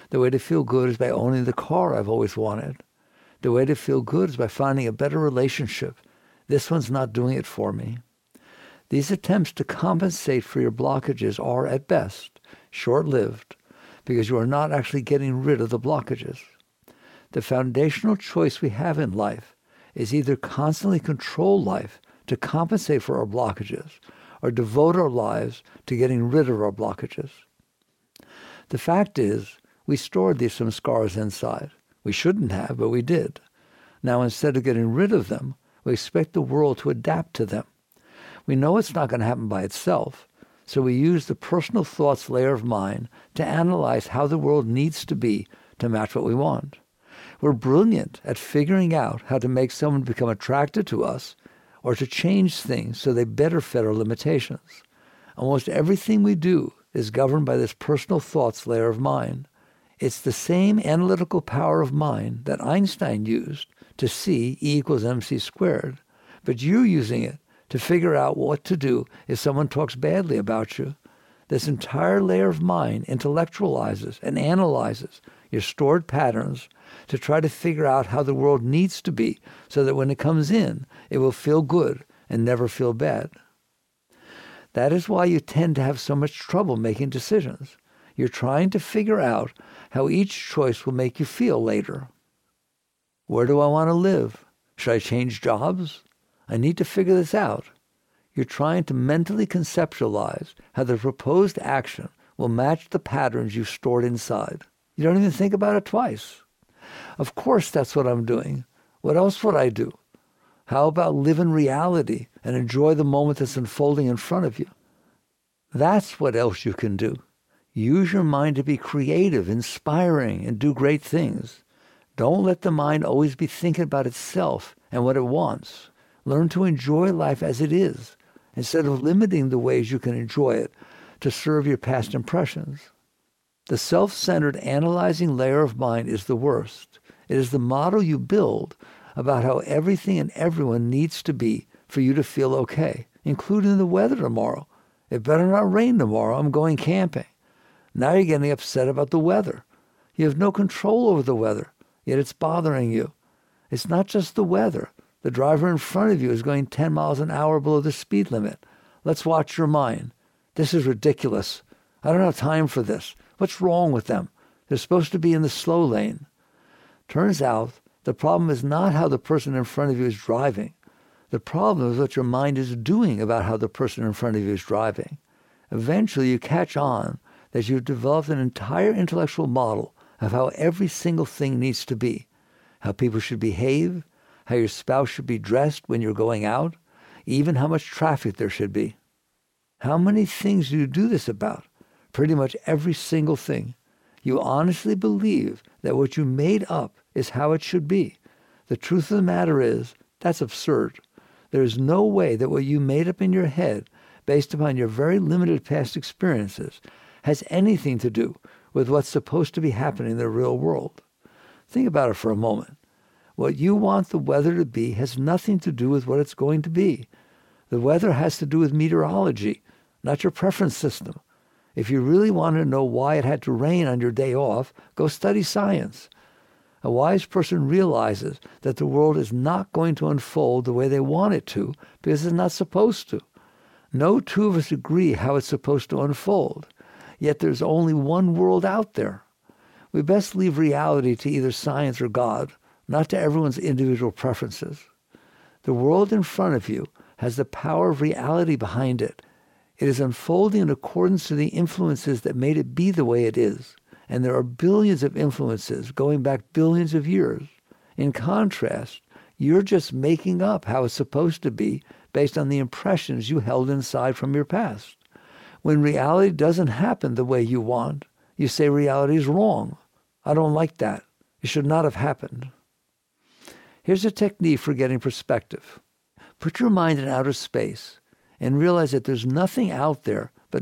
The way to feel good is by owning the car I've always wanted. The way to feel good is by finding a better relationship. This one's not doing it for me. These attempts to compensate for your blockages are, at best, short-lived, because you are not actually getting rid of the blockages. The foundational choice we have in life is either constantly control life to compensate for our blockages or devote our lives to getting rid of our blockages. The fact is, we stored these samskaras inside. We shouldn't have, but we did. Now, instead of getting rid of them, we expect the world to adapt to them. We know it's not going to happen by itself, so we use the personal thoughts layer of mind to analyze how the world needs to be to match what we want. We're brilliant at figuring out how to make someone become attracted to us or to change things so they better fit our limitations. Almost everything we do is governed by this personal thoughts layer of mind. It's the same analytical power of mind that Einstein used to see E equals mc squared, but you're using it to figure out what to do if someone talks badly about you. This entire layer of mind intellectualizes and analyzes your stored patterns to try to figure out how the world needs to be so that when it comes in, it will feel good and never feel bad. That is why you tend to have so much trouble making decisions. You're trying to figure out how each choice will make you feel later. Where do I want to live? Should I change jobs? I need to figure this out. You're trying to mentally conceptualize how the proposed action will match the patterns you've stored inside. You don't even think about it twice. Of course that's what I'm doing. What else would I do? How about live in reality and enjoy the moment that's unfolding in front of you? That's what else you can do. Use your mind to be creative, inspiring, and do great things. Don't let the mind always be thinking about itself and what it wants. Learn to enjoy life as it is, instead of limiting the ways you can enjoy it to serve your past impressions. The self-centered analyzing layer of mind is the worst. It is the model you build about how everything and everyone needs to be for you to feel okay, including the weather tomorrow. It better not rain tomorrow. I'm going camping. Now you're getting upset about the weather. You have no control over the weather, yet it's bothering you. It's not just the weather. The driver in front of you is going 10 miles an hour below the speed limit. Let's watch your mind. This is ridiculous. I don't have time for this. What's wrong with them? They're supposed to be in the slow lane. Turns out the problem is not how the person in front of you is driving. The problem is what your mind is doing about how the person in front of you is driving. Eventually you catch on that you've developed an entire intellectual model of how every single thing needs to be, how people should behave, how your spouse should be dressed when you're going out, even how much traffic there should be. How many things do you do this about? Pretty much every single thing. You honestly believe that what you made up is how it should be. The truth of the matter is, that's absurd. There is no way that what you made up in your head, based upon your very limited past experiences, has anything to do with what's supposed to be happening in the real world. Think about it for a moment. What you want the weather to be has nothing to do with what it's going to be. The weather has to do with meteorology, not your preference system. If you really want to know why it had to rain on your day off, go study science. A wise person realizes that the world is not going to unfold the way they want it to because it's not supposed to. No two of us agree how it's supposed to unfold, yet there's only one world out there. We best leave reality to either science or God, not to everyone's individual preferences. The world in front of you has the power of reality behind it. It is unfolding in accordance to the influences that made it be the way it is. And there are billions of influences going back billions of years. In contrast, you're just making up how it's supposed to be based on the impressions you held inside from your past. When reality doesn't happen the way you want, you say reality is wrong. I don't like that. It should not have happened. Here's a technique for getting perspective. Put your mind in outer space and realize that there's nothing out there but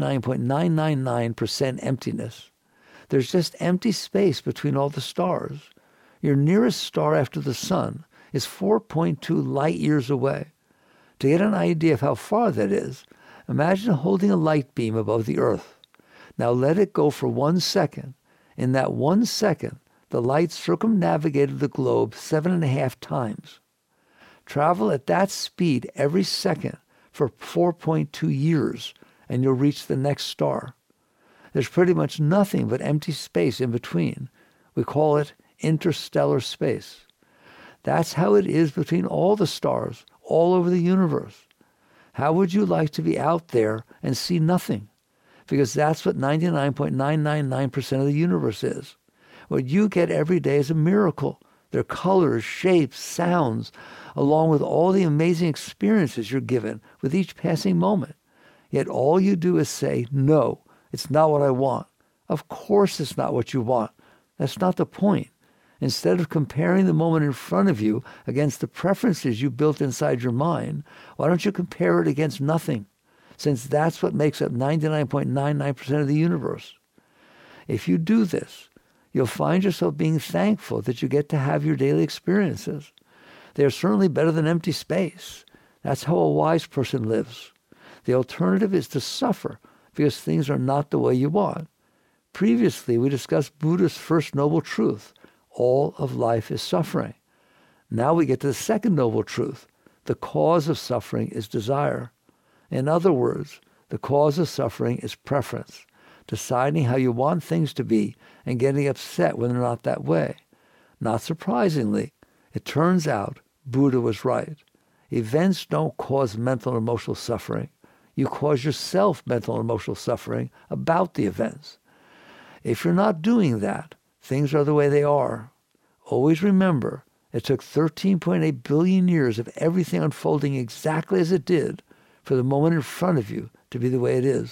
99.999% emptiness. There's just empty space between all the stars. Your nearest star after the sun is 4.2 light years away. To get an idea of how far that is, imagine holding a light beam above the earth. Now let it go for 1 second In that 1 second, the light circumnavigated the globe 7.5 times. Travel at that speed every second for 4.2 years, and you'll reach the next star. There's pretty much nothing but empty space in between. We call it interstellar space. That's how it is between all the stars, all over the universe. How would you like to be out there and see nothing? Because that's what 99.999% of the universe is. What you get every day is a miracle. Their colors, shapes, sounds, along with all the amazing experiences you're given with each passing moment. Yet all you do is say, no, it's not what I want. Of course it's not what you want. That's not the point. Instead of comparing the moment in front of you against the preferences you built inside your mind, why don't you compare it against nothing? Since that's what makes up 99.99% of the universe. If you do this, you'll find yourself being thankful that you get to have your daily experiences. They are certainly better than empty space. That's how a wise person lives. The alternative is to suffer because things are not the way you want. Previously, we discussed Buddha's first noble truth. All of life is suffering. Now we get to the second noble truth. The cause of suffering is desire. In other words, the cause of suffering is preference, deciding how you want things to be and getting upset when they're not that way. Not surprisingly, it turns out Buddha was right. Events don't cause mental and emotional suffering. You cause yourself mental and emotional suffering about the events. If you're not doing that, things are the way they are. Always remember, it took 13.8 billion years of everything unfolding exactly as it did for the moment in front of you to be the way it is.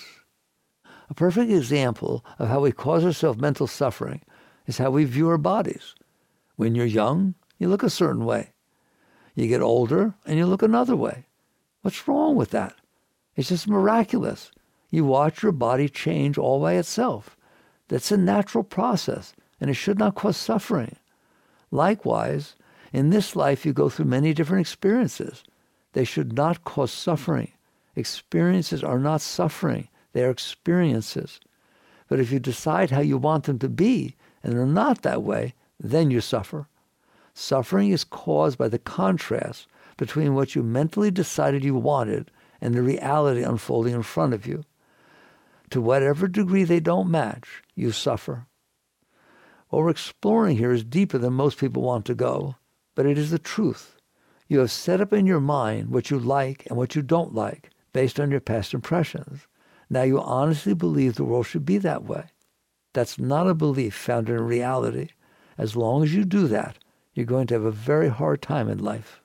A perfect example of how we cause ourselves mental suffering is how we view our bodies. When you're young, you look a certain way. You get older, and you look another way. What's wrong with that? It's just miraculous. You watch your body change all by itself. That's a natural process, and it should not cause suffering. Likewise, in this life you go through many different experiences. They should not cause suffering. Experiences are not suffering. They are experiences. But if you decide how you want them to be, and they're not that way, then you suffer. Suffering is caused by the contrast between what you mentally decided you wanted and the reality unfolding in front of you. To whatever degree they don't match, you suffer. What we're exploring here is deeper than most people want to go, but it is the truth. You have set up in your mind what you like and what you don't like based on your past impressions. Now you honestly believe the world should be that way. That's not a belief founded in reality. As long as you do that, you're going to have a very hard time in life.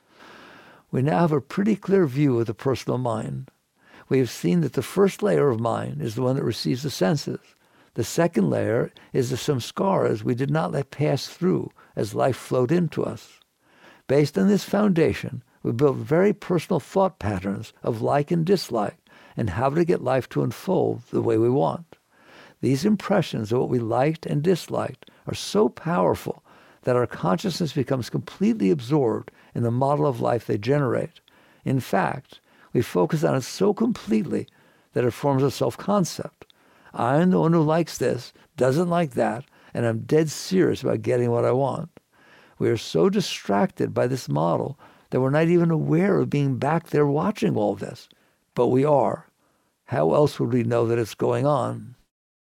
We now have a pretty clear view of the personal mind. We have seen that the first layer of mind is the one that receives the senses. The second layer is the samskaras we did not let pass through as life flowed into us. Based on this foundation, we built very personal thought patterns of like and dislike and how to get life to unfold the way we want. These impressions of what we liked and disliked are so powerful that our consciousness becomes completely absorbed in the model of life they generate. In fact, we focus on it so completely that it forms a self-concept. I'm the one who likes this, doesn't like that, and I'm dead serious about getting what I want. We are so distracted by this model that we're not even aware of being back there watching all this. But we are. How else would we know that it's going on?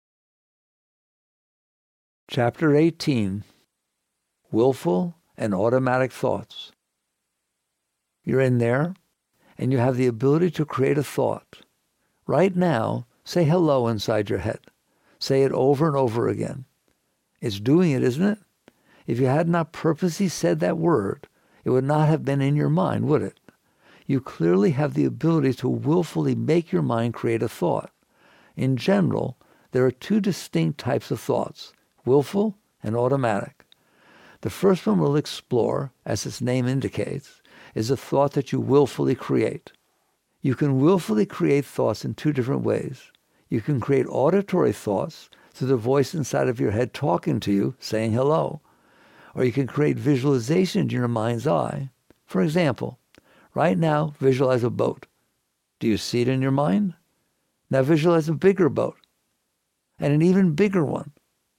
Chapter 18. Willful and Automatic Thoughts. You're in there, and you have the ability to create a thought. Right now, say hello inside your head. Say it over and over again. It's doing it, isn't it? If you had not purposely said that word, it would not have been in your mind, would it? You clearly have the ability to willfully make your mind create a thought. In general, there are two distinct types of thoughts, willful and automatic. The first one we'll explore, as its name indicates, is a thought that you willfully create. You can willfully create thoughts in two different ways. You can create auditory thoughts through the voice inside of your head talking to you, saying hello. Or you can create visualization in your mind's eye. For example, right now, visualize a boat. Do you see it in your mind? Now visualize a bigger boat, and an even bigger one.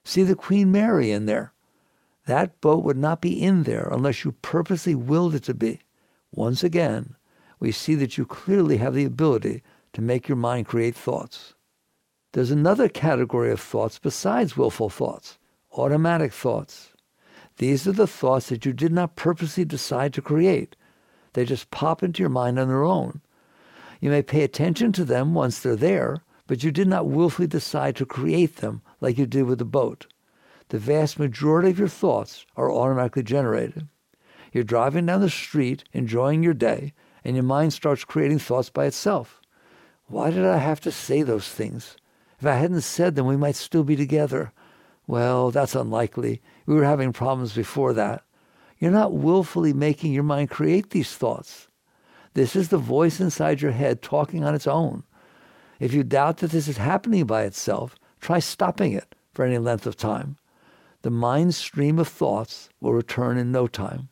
See the Queen Mary in there. That boat would not be in there unless you purposely willed it to be. Once again, we see that you clearly have the ability to make your mind create thoughts. There's another category of thoughts besides willful thoughts, automatic thoughts. These are the thoughts that you did not purposely decide to create. They just pop into your mind on their own. You may pay attention to them once they're there, but you did not willfully decide to create them like you did with the boat. The vast majority of your thoughts are automatically generated. You're driving down the street, enjoying your day, and your mind starts creating thoughts by itself. Why did I have to say those things? If I hadn't said them, we might still be together. Well, that's unlikely. We were having problems before that. You're not willfully making your mind create these thoughts. This is the voice inside your head talking on its own. If you doubt that this is happening by itself, try stopping it for any length of time. The mind's stream of thoughts will return in no time.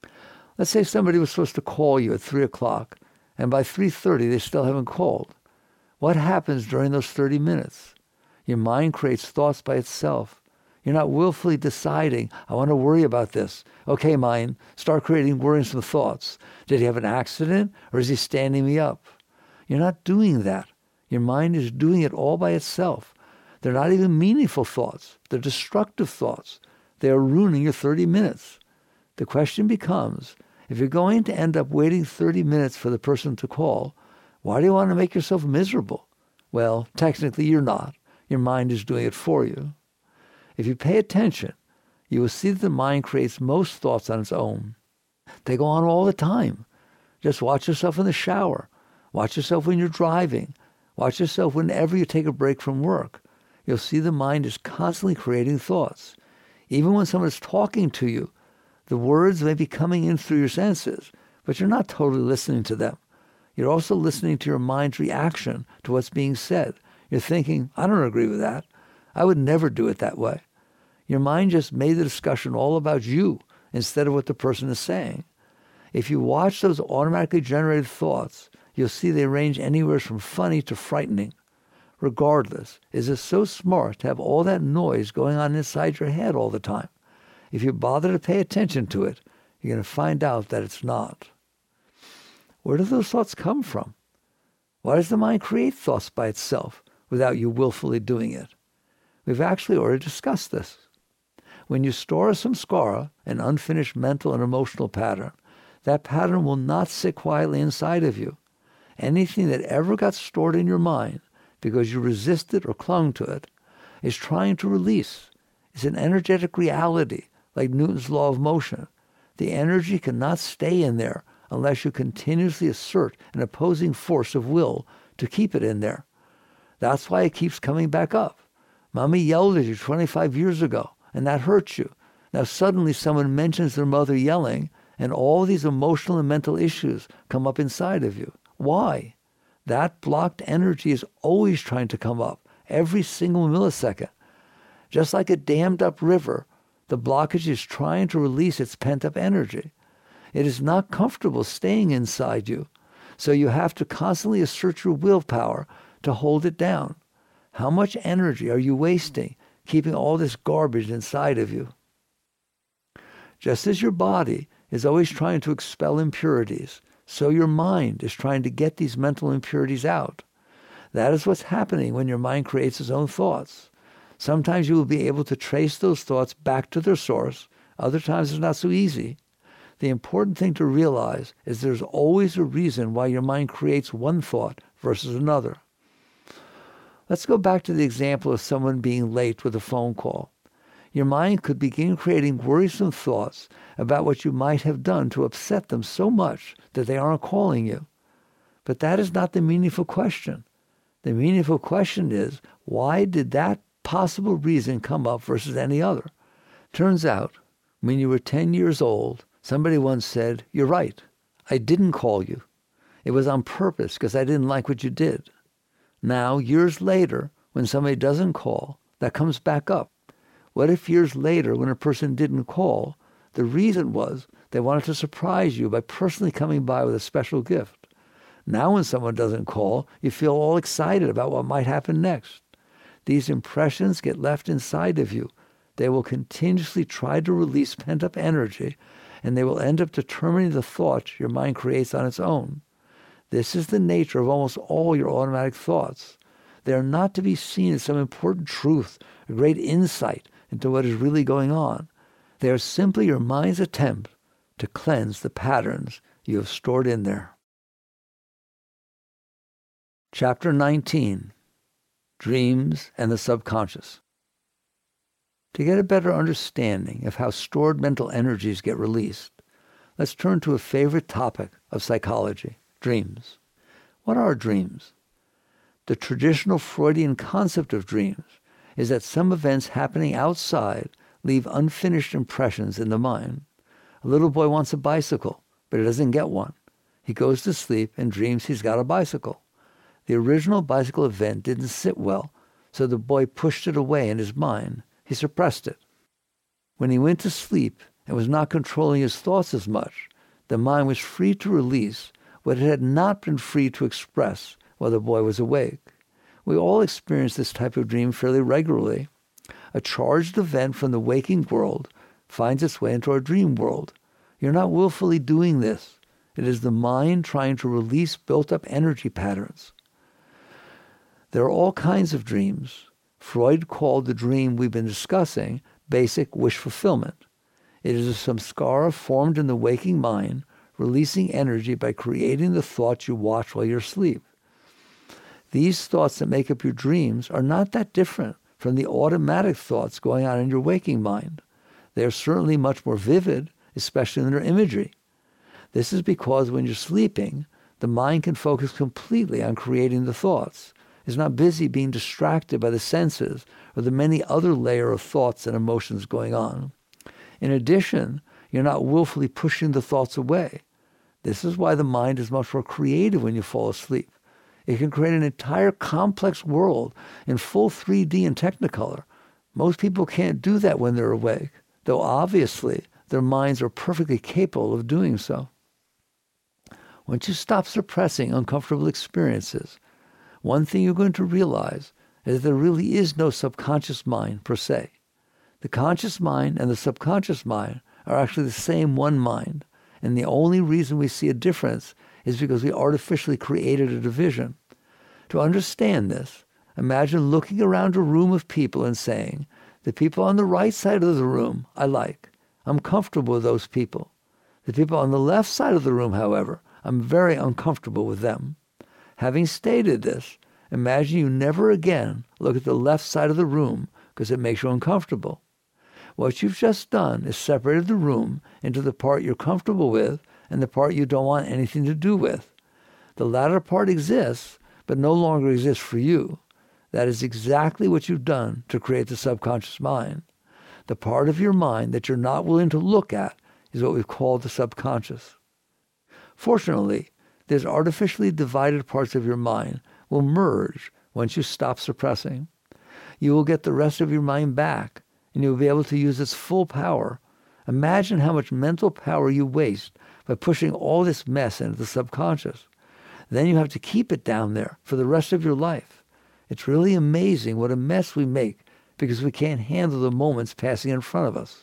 Let's say somebody was supposed to call you at 3 o'clock, and by 3:30 they still haven't called. What happens during those 30 minutes? Your mind creates thoughts by itself. You're not willfully deciding, I want to worry about this. Okay, mind, start creating worrisome thoughts. Did he have an accident, or is he standing me up? You're not doing that. Your mind is doing it all by itself. They're not even meaningful thoughts. They're destructive thoughts. They are ruining your 30 minutes. The question becomes, if you're going to end up waiting 30 minutes for the person to call, why do you want to make yourself miserable? Well, technically you're not. Your mind is doing it for you. If you pay attention, you will see that the mind creates most thoughts on its own. They go on all the time. Just watch yourself in the shower. Watch yourself when you're driving. Watch yourself whenever you take a break from work. You'll see the mind is constantly creating thoughts. Even when someone is talking to you, the words may be coming in through your senses, but you're not totally listening to them. You're also listening to your mind's reaction to what's being said. You're thinking, I don't agree with that. I would never do it that way. Your mind just made the discussion all about you instead of what the person is saying. If you watch those automatically generated thoughts, you'll see they range anywhere from funny to frightening. Regardless, is it so smart to have all that noise going on inside your head all the time? If you bother to pay attention to it, you're going to find out that it's not. Where do those thoughts come from? Why does the mind create thoughts by itself without you willfully doing it? We've actually already discussed this. When you store some samskara, an unfinished mental and emotional pattern, that pattern will not sit quietly inside of you. Anything that ever got stored in your mind because you resisted or clung to it is trying to release. It's an energetic reality, like Newton's law of motion. The energy cannot stay in there unless you continuously assert an opposing force of will to keep it in there. That's why it keeps coming back up. Mommy yelled at you 25 years ago, and that hurts you. Now suddenly someone mentions their mother yelling, and all these emotional and mental issues come up inside of you. Why? That blocked energy is always trying to come up, every single millisecond. Just like a dammed up river, the blockage is trying to release its pent-up energy. It is not comfortable staying inside you, so you have to constantly assert your willpower to hold it down. How much energy are you wasting keeping all this garbage inside of you? Just as your body is always trying to expel impurities, so your mind is trying to get these mental impurities out. That is what's happening when your mind creates its own thoughts. Sometimes you will be able to trace those thoughts back to their source. Other times it's not so easy. The important thing to realize is there's always a reason why your mind creates one thought versus another. Let's go back to the example of someone being late with a phone call. Your mind could begin creating worrisome thoughts about what you might have done to upset them so much that they aren't calling you. But that is not the meaningful question. The meaningful question is, why did that possible reason come up versus any other? Turns out, when you were 10 years old, somebody once said, "You're right. I didn't call you. It was on purpose because I didn't like what you did." Now, years later, when somebody doesn't call, that comes back up. What if years later, when a person didn't call, the reason was they wanted to surprise you by personally coming by with a special gift? Now when someone doesn't call, you feel all excited about what might happen next. These impressions get left inside of you They will continuously try to release pent-up energy, and they will end up determining the thoughts your mind creates on its own. This is the nature of almost all your automatic thoughts. They are not to be seen as some important truth, a great insight into what is really going on. They are simply your mind's attempt to cleanse the patterns you have stored in there. Chapter 19, Dreams and the Subconscious. To get a better understanding of how stored mental energies get released, let's turn to a favorite topic of psychology, dreams. What are dreams? The traditional Freudian concept of dreams is that some events happening outside leave unfinished impressions in the mind. A little boy wants a bicycle, but he doesn't get one. He goes to sleep and dreams he's got a bicycle. The original bicycle event didn't sit well, so the boy pushed it away in his mind. He suppressed it. When he went to sleep and was not controlling his thoughts as much, the mind was free to release what it had not been free to express while the boy was awake. We all experience this type of dream fairly regularly. A charged event from the waking world finds its way into our dream world. You're not willfully doing this. It is the mind trying to release built-up energy patterns. There are all kinds of dreams. Freud called the dream we've been discussing basic wish fulfillment. It is a samskara formed in the waking mind, releasing energy by creating the thoughts you watch while you're asleep. These thoughts that make up your dreams are not that different from the automatic thoughts going on in your waking mind. They are certainly much more vivid, especially in their imagery. This is because when you're sleeping, the mind can focus completely on creating the thoughts. It's not busy being distracted by the senses or the many other layer of thoughts and emotions going on. In addition, you're not willfully pushing the thoughts away. This is why the mind is much more creative when you fall asleep. It can create an entire complex world in full 3D and Technicolor. Most people can't do that when they're awake, though obviously their minds are perfectly capable of doing so. Once you stop suppressing uncomfortable experiences, one thing you're going to realize is that there really is no subconscious mind per se. The conscious mind and the subconscious mind are actually the same one mind, and the only reason we see a difference is because we artificially created a division. To understand this, imagine looking around a room of people and saying, the people on the right side of the room I like. I'm comfortable with those people. The people on the left side of the room, however, I'm very uncomfortable with them. Having stated this, imagine you never again look at the left side of the room because it makes you uncomfortable. What you've just done is separated the room into the part you're comfortable with and the part you don't want anything to do with. The latter part exists, but no longer exists for you. That is exactly what you've done to create the subconscious mind. The part of your mind that you're not willing to look at is what we've called the subconscious. Fortunately, these artificially divided parts of your mind will merge once you stop suppressing. You will get the rest of your mind back, and you will be able to use its full power. Imagine how much mental power you waste by pushing all this mess into the subconscious. Then you have to keep it down there for the rest of your life. It's really amazing what a mess we make because we can't handle the moments passing in front of us.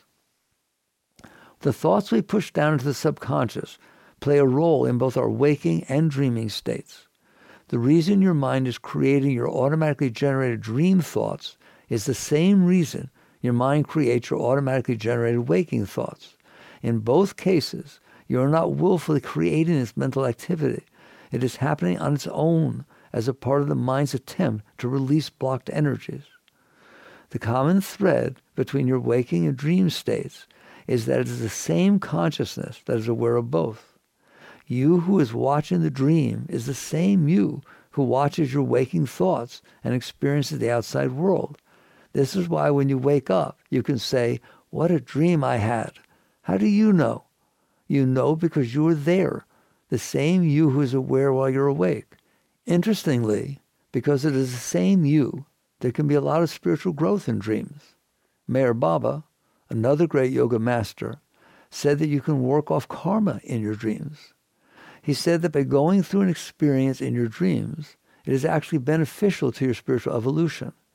The thoughts we push down into the subconscious play a role in both our waking and dreaming states. The reason your mind is creating your automatically generated dream thoughts is the same reason your mind creates your automatically generated waking thoughts. In both cases, you are not willfully creating this mental activity. It is happening on its own as a part of the mind's attempt to release blocked energies. The common thread between your waking and dream states is that it is the same consciousness that is aware of both. You who is watching the dream is the same you who watches your waking thoughts and experiences the outside world. This is why when you wake up, you can say, "What a dream I had." How do you know? You know because you were there, the same you who is aware while you're awake. Interestingly, because it is the same you, there can be a lot of spiritual growth in dreams. Meher Baba, another great yoga master, said that you can work off karma in your dreams. He said that by going through an experience in your dreams, it is actually beneficial to your spiritual evolution.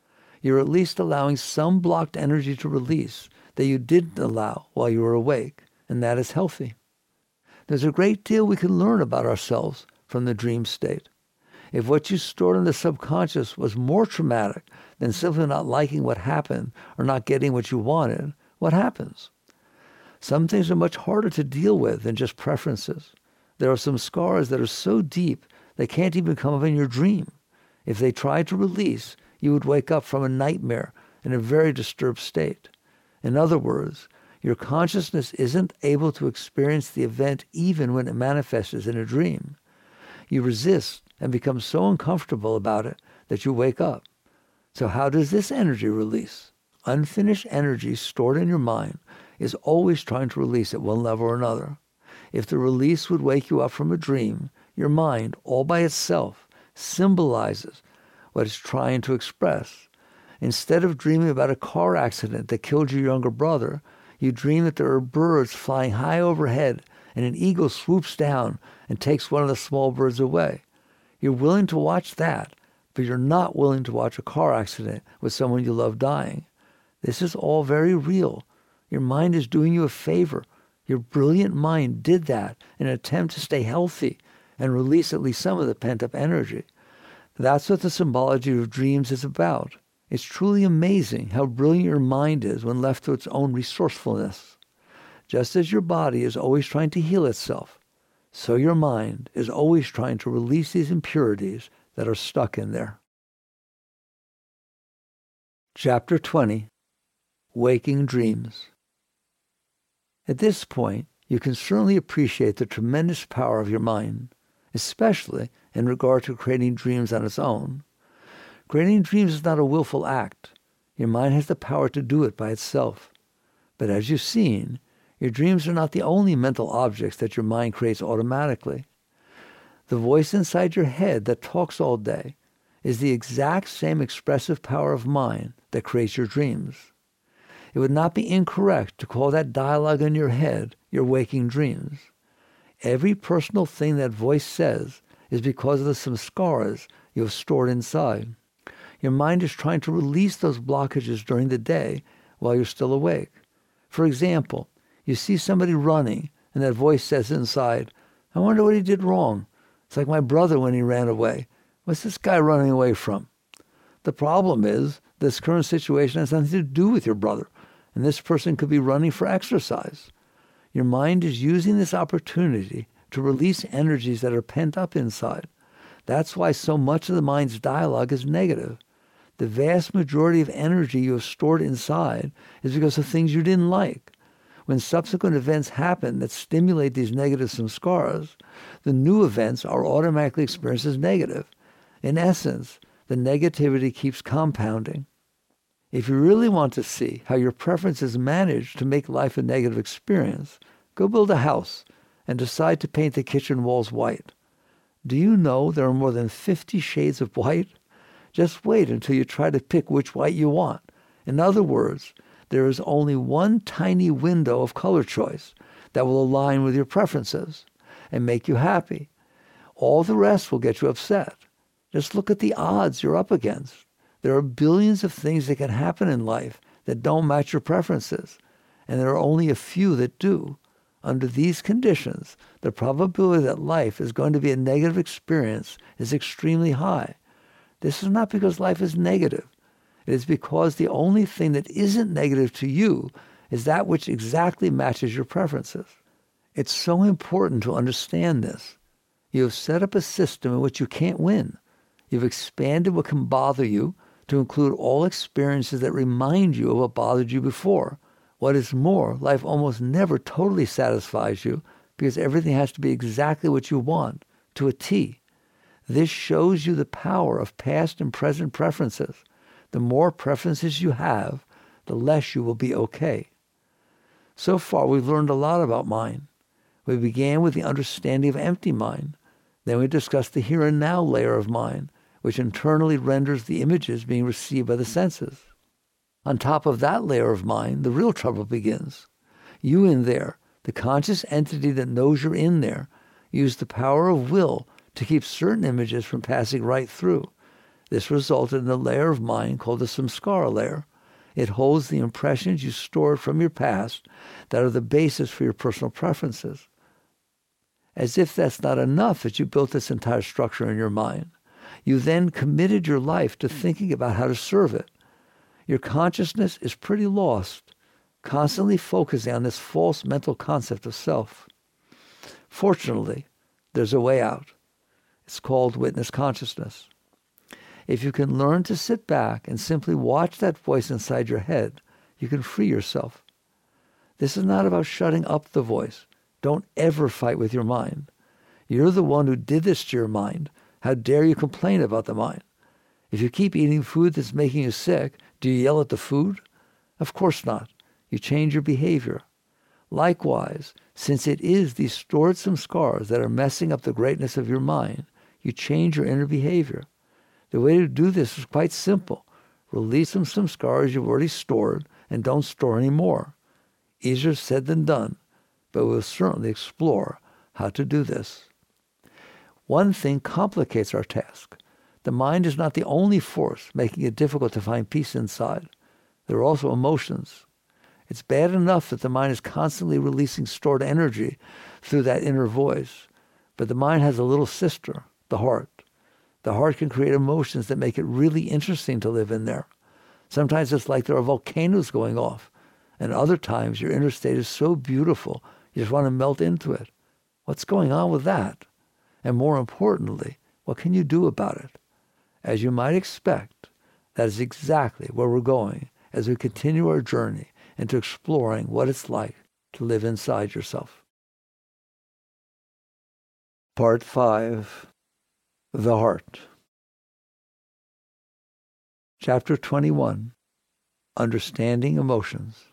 You're at least allowing some blocked energy to release that you didn't allow while you were awake, and that is healthy. There's a great deal we can learn about ourselves from the dream state. If what you stored in the subconscious was more traumatic than simply not liking what happened or not getting what you wanted, what happens? Some things are much harder to deal with than just preferences. There are some scars that are so deep they can't even come up in your dream. If they tried to release, you would wake up from a nightmare in a very disturbed state. In other words, your consciousness isn't able to experience the event even when it manifests in a dream. You resist and become so uncomfortable about it that you wake up. So how does this energy release? Unfinished energy stored in your mind is always trying to release at one level or another. If the release would wake you up from a dream, your mind, all by itself, symbolizes what it's trying to express. Instead of dreaming about a car accident that killed your younger brother, you dream that there are birds flying high overhead and an eagle swoops down and takes one of the small birds away. You're willing to watch that, but you're not willing to watch a car accident with someone you love dying. This is all very real. Your mind is doing you a favor. Your brilliant mind did that in an attempt to stay healthy and release at least some of the pent-up energy. That's what the symbology of dreams is about. It's truly amazing how brilliant your mind is when left to its own resourcefulness. Just as your body is always trying to heal itself, so your mind is always trying to release these impurities that are stuck in there. Chapter 20. Waking Dreams. At this point, you can certainly appreciate the tremendous power of your mind, especially in regard to creating dreams on its own. Creating dreams is not a willful act. Your mind has the power to do it by itself. But as you've seen, your dreams are not the only mental objects that your mind creates automatically. The voice inside your head that talks all day is the exact same expressive power of mind that creates your dreams. It would not be incorrect to call that dialogue in your head your waking dreams. Every personal thing that voice says is because of the samskaras you have stored inside. Your mind is trying to release those blockages during the day while you're still awake. For example, you see somebody running, and that voice says inside, "I wonder what he did wrong. It's like my brother when he ran away. What's this guy running away from?" The problem is, this current situation has nothing to do with your brother, and this person could be running for exercise. Your mind is using this opportunity to release energies that are pent up inside. That's why so much of the mind's dialogue is negative. The vast majority of energy you have stored inside is because of things you didn't like. When subsequent events happen that stimulate these negative samskaras, the new events are automatically experienced as negative. In essence, the negativity keeps compounding. If you really want to see how your preferences manage to make life a negative experience, go build a house and decide to paint the kitchen walls white. Do you know there are more than 50 shades of white? Just wait until you try to pick which white you want. In other words, there is only one tiny window of color choice that will align with your preferences and make you happy. All the rest will get you upset. Just look at the odds you're up against. There are billions of things that can happen in life that don't match your preferences, and there are only a few that do. Under these conditions, the probability that life is going to be a negative experience is extremely high. This is not because life is negative. It is because the only thing that isn't negative to you is that which exactly matches your preferences. It's so important to understand this. You have set up a system in which you can't win. You've expanded what can bother you to include all experiences that remind you of what bothered you before. What is more, life almost never totally satisfies you because everything has to be exactly what you want, to a T. This shows you the power of past and present preferences. The more preferences you have, the less you will be okay. So far, we've learned a lot about mind. We began with the understanding of empty mind. Then we discussed the here and now layer of mind, which internally renders the images being received by the senses. On top of that layer of mind, the real trouble begins. You in there, the conscious entity that knows you're in there, use the power of will to keep certain images from passing right through. This resulted in a layer of mind called the samskara layer. It holds the impressions you stored from your past that are the basis for your personal preferences. As if that's not enough that you built this entire structure in your mind, you then committed your life to thinking about how to serve it. Your consciousness is pretty lost, constantly focusing on this false mental concept of self. Fortunately, there's a way out. It's called witness consciousness. If you can learn to sit back and simply watch that voice inside your head, you can free yourself. This is not about shutting up the voice. Don't ever fight with your mind. You're the one who did this to your mind. How dare you complain about the mind? If you keep eating food that's making you sick, do you yell at the food? Of course not. You change your behavior. Likewise, since it is these stored samskaras that are messing up the greatness of your mind, you change your inner behavior. The way to do this is quite simple. Release some samskaras you've already stored and don't store any more. Easier said than done, but we'll certainly explore how to do this. One thing complicates our task. The mind is not the only force making it difficult to find peace inside. There are also emotions. It's bad enough that the mind is constantly releasing stored energy through that inner voice, but the mind has a little sister, the heart. The heart can create emotions that make it really interesting to live in there. Sometimes it's like there are volcanoes going off, and other times your inner state is so beautiful you just want to melt into it. What's going on with that? And more importantly, what can you do about it? As you might expect, that is exactly where we're going as we continue our journey into exploring what it's like to live inside yourself. Part 5. The Heart. Chapter 21. Understanding Emotions.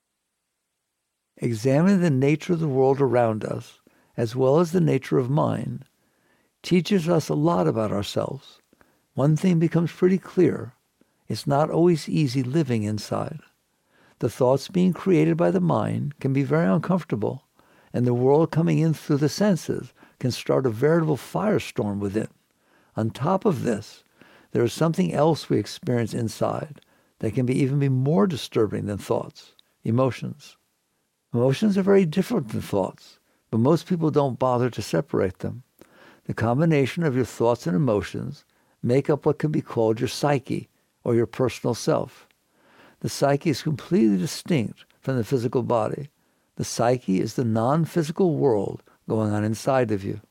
Examining the nature of the world around us, as well as the nature of mind, teaches us a lot about ourselves. One thing becomes pretty clear. It's not always easy living inside. The thoughts being created by the mind can be very uncomfortable, and the world coming in through the senses can start a veritable firestorm within. On top of this, there is something else we experience inside that can even be more disturbing than thoughts, emotions. Emotions are very different than thoughts, but most people don't bother to separate them. The combination of your thoughts and emotions make up what can be called your psyche, or your personal self. The psyche is completely distinct from the physical body. The psyche is the non-physical world going on inside of you.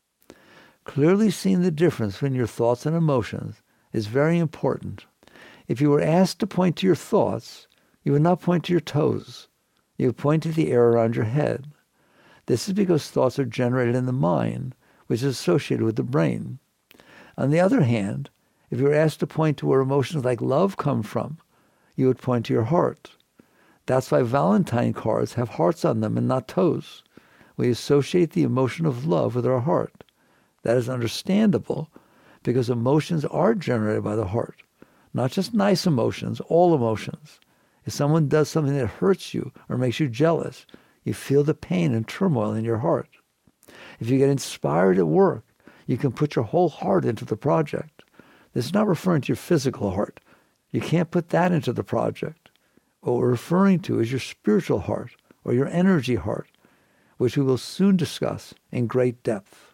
Clearly seeing the difference between your thoughts and emotions is very important. If you were asked to point to your thoughts, you would not point to your toes. You would point to the air around your head. This is because thoughts are generated in the mind, which is associated with the brain. On the other hand, if you were asked to point to where emotions like love come from, you would point to your heart. That's why Valentine cards have hearts on them and not toes. We associate the emotion of love with our heart. That is understandable because emotions are generated by the heart. Not just nice emotions, all emotions. If someone does something that hurts you or makes you jealous, you feel the pain and turmoil in your heart. If you get inspired at work, you can put your whole heart into the project. This is not referring to your physical heart. You can't put that into the project. What we're referring to is your spiritual heart or your energy heart, which we will soon discuss in great depth.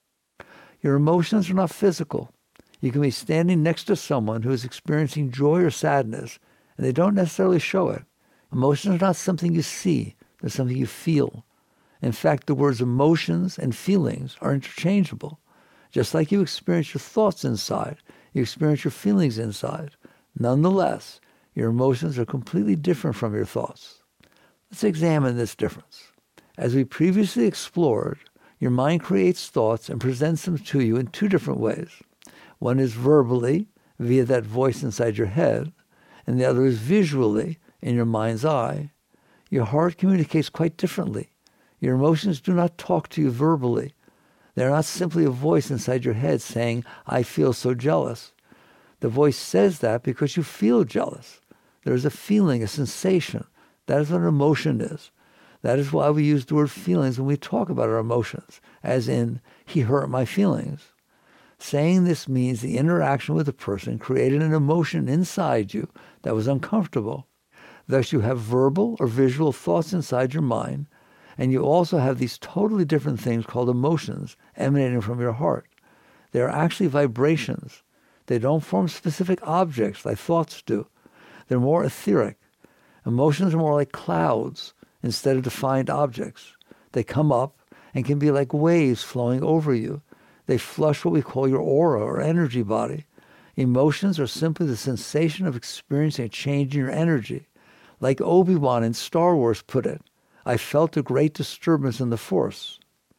Your emotions are not physical. You can be standing next to someone who is experiencing joy or sadness, and they don't necessarily show it. Emotions are not something you see. They're something you feel. In fact, the words emotions and feelings are interchangeable. Just like you experience your thoughts inside, you experience your feelings inside. Nonetheless, your emotions are completely different from your thoughts. Let's examine this difference. As we previously explored, your mind creates thoughts and presents them to you in two different ways. One is verbally, via that voice inside your head, and the other is visually, in your mind's eye. Your heart communicates quite differently. Your emotions do not talk to you verbally. They're not simply a voice inside your head saying, I feel so jealous. The voice says that because you feel jealous. There is a feeling, a sensation. That is what an emotion is. That is why we use the word feelings when we talk about our emotions, as in, he hurt my feelings. Saying this means the interaction with the person created an emotion inside you that was uncomfortable. Thus you have verbal or visual thoughts inside your mind, and you also have these totally different things called emotions emanating from your heart. They are actually vibrations. They don't form specific objects like thoughts do. They're more etheric. Emotions are more like clouds instead of defined objects. They come up and can be like waves flowing over you. They flush what we call your aura or energy body. Emotions are simply the sensation of experiencing a change in your energy. Like Obi-Wan in Star Wars put it, I felt a great disturbance in the Force.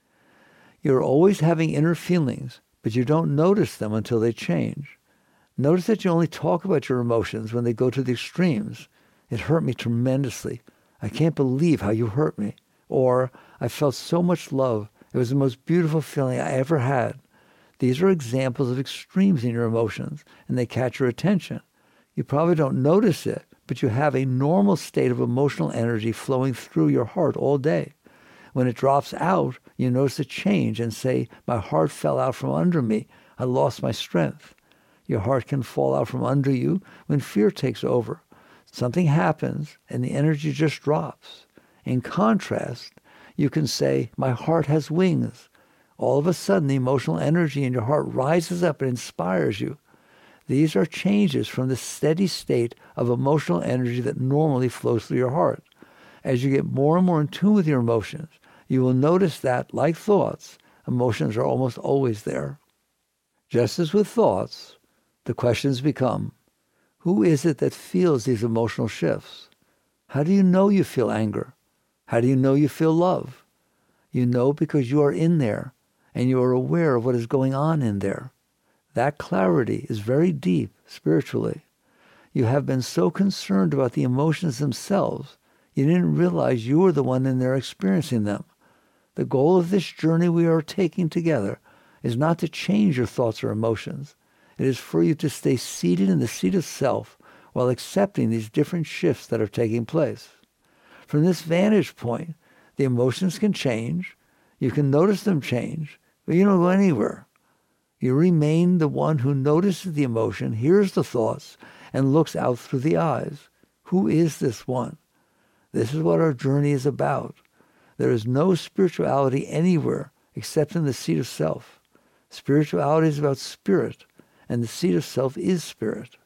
You're always having inner feelings, but you don't notice them until they change. Notice that you only talk about your emotions when they go to the extremes. It hurt me tremendously. I can't believe how you hurt me. Or, I felt so much love. It was the most beautiful feeling I ever had. These are examples of extremes in your emotions, and they catch your attention. You probably don't notice it, but you have a normal state of emotional energy flowing through your heart all day. When it drops out, you notice a change and say, my heart fell out from under me. I lost my strength. Your heart can fall out from under you when fear takes over. Something happens and the energy just drops. In contrast, you can say, my heart has wings. All of a sudden, the emotional energy in your heart rises up and inspires you. These are changes from the steady state of emotional energy that normally flows through your heart. As you get more and more in tune with your emotions, you will notice that, like thoughts, emotions are almost always there. Just as with thoughts, the questions become, who is it that feels these emotional shifts? How do you know you feel anger? How do you know you feel love? You know because you are in there, and you are aware of what is going on in there. That clarity is very deep spiritually. You have been so concerned about the emotions themselves, you didn't realize you were the one in there experiencing them. The goal of this journey we are taking together is not to change your thoughts or emotions. It is for you to stay seated in the seat of self while accepting these different shifts that are taking place. From this vantage point, the emotions can change. You can notice them change, but you don't go anywhere. You remain the one who notices the emotion, hears the thoughts, and looks out through the eyes. Who is this one? This is what our journey is about. There is no spirituality anywhere except in the seat of self. Spirituality is about spirit, and the seat of self is spirit.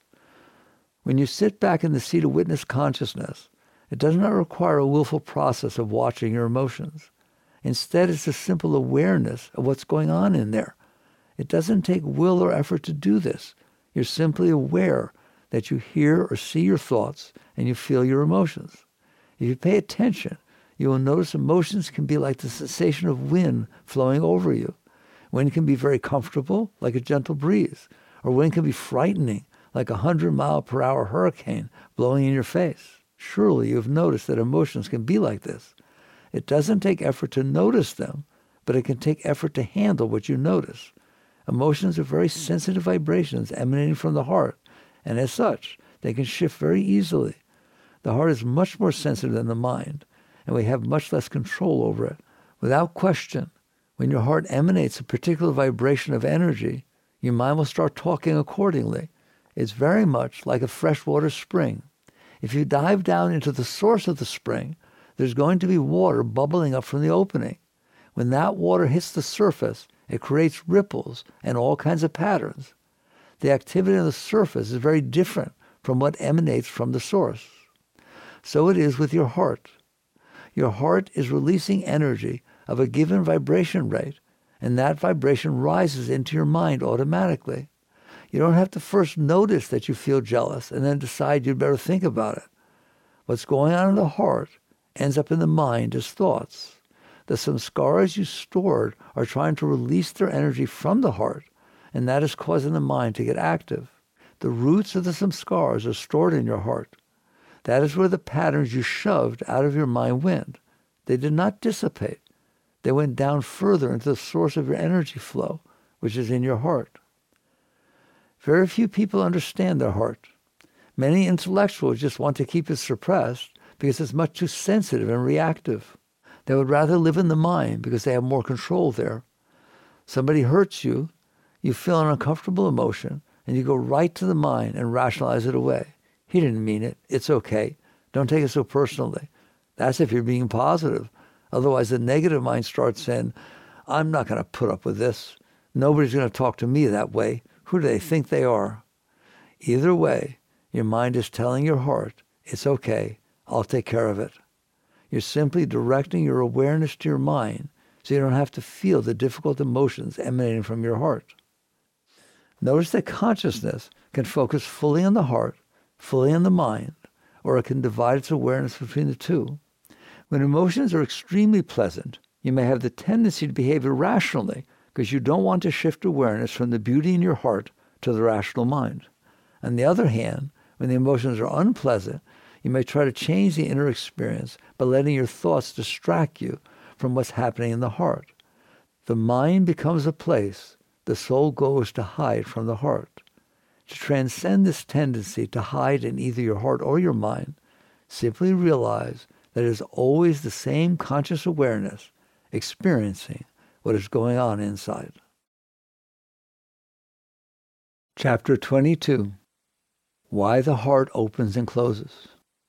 When you sit back in the seat of witness consciousness, it does not require a willful process of watching your emotions. Instead, it's a simple awareness of what's going on in there. It doesn't take will or effort to do this. You're simply aware that you hear or see your thoughts and you feel your emotions. If you pay attention, you will notice emotions can be like the sensation of wind flowing over you. Wind can be very comfortable, like a gentle breeze, or wind can be frightening, like a 100-mile-per-hour hurricane blowing in your face. Surely you have noticed that emotions can be like this. It doesn't take effort to notice them, but it can take effort to handle what you notice. Emotions are very sensitive vibrations emanating from the heart, and as such, they can shift very easily. The heart is much more sensitive than the mind, and we have much less control over it. Without question, when your heart emanates a particular vibration of energy, your mind will start talking accordingly. It's very much like a freshwater spring. If you dive down into the source of the spring, there's going to be water bubbling up from the opening. When that water hits the surface, it creates ripples and all kinds of patterns. The activity on the surface is very different from what emanates from the source. So it is with your heart. Your heart is releasing energy of a given vibration rate, and that vibration rises into your mind automatically. You don't have to first notice that you feel jealous and then decide you'd better think about it. What's going on in the heart ends up in the mind as thoughts. The samskaras you stored are trying to release their energy from the heart, and that is causing the mind to get active. The roots of the samskaras are stored in your heart. That is where the patterns you shoved out of your mind went. They did not dissipate. They went down further into the source of your energy flow, which is in your heart. Very few people understand their heart. Many intellectuals just want to keep it suppressed because it's much too sensitive and reactive. They would rather live in the mind because they have more control there. Somebody hurts you, You feel an uncomfortable emotion, and you go right to the mind and rationalize it away. He didn't mean it. It's okay. Don't take it so personally. That's if you're being positive. Otherwise, the negative mind starts saying, I'm not going to put up with this. Nobody's going to talk to me that way. Who do they think they are? Either way, your mind is telling your heart, it's okay. I'll take care of it. You're simply directing your awareness to your mind so you don't have to feel the difficult emotions emanating from your heart. Notice that consciousness can focus fully on the heart, fully on the mind, or it can divide its awareness between the two. When emotions are extremely pleasant, you may have the tendency to behave irrationally because you don't want to shift awareness from the beauty in your heart to the rational mind. On the other hand, when the emotions are unpleasant, you may try to change the inner experience by letting your thoughts distract you from what's happening in the heart. The mind becomes a place the soul goes to hide from the heart. To transcend this tendency to hide in either your heart or your mind, simply realize that it is always the same conscious awareness experiencing what is going on inside. Chapter 22. Why the Heart Opens and Closes.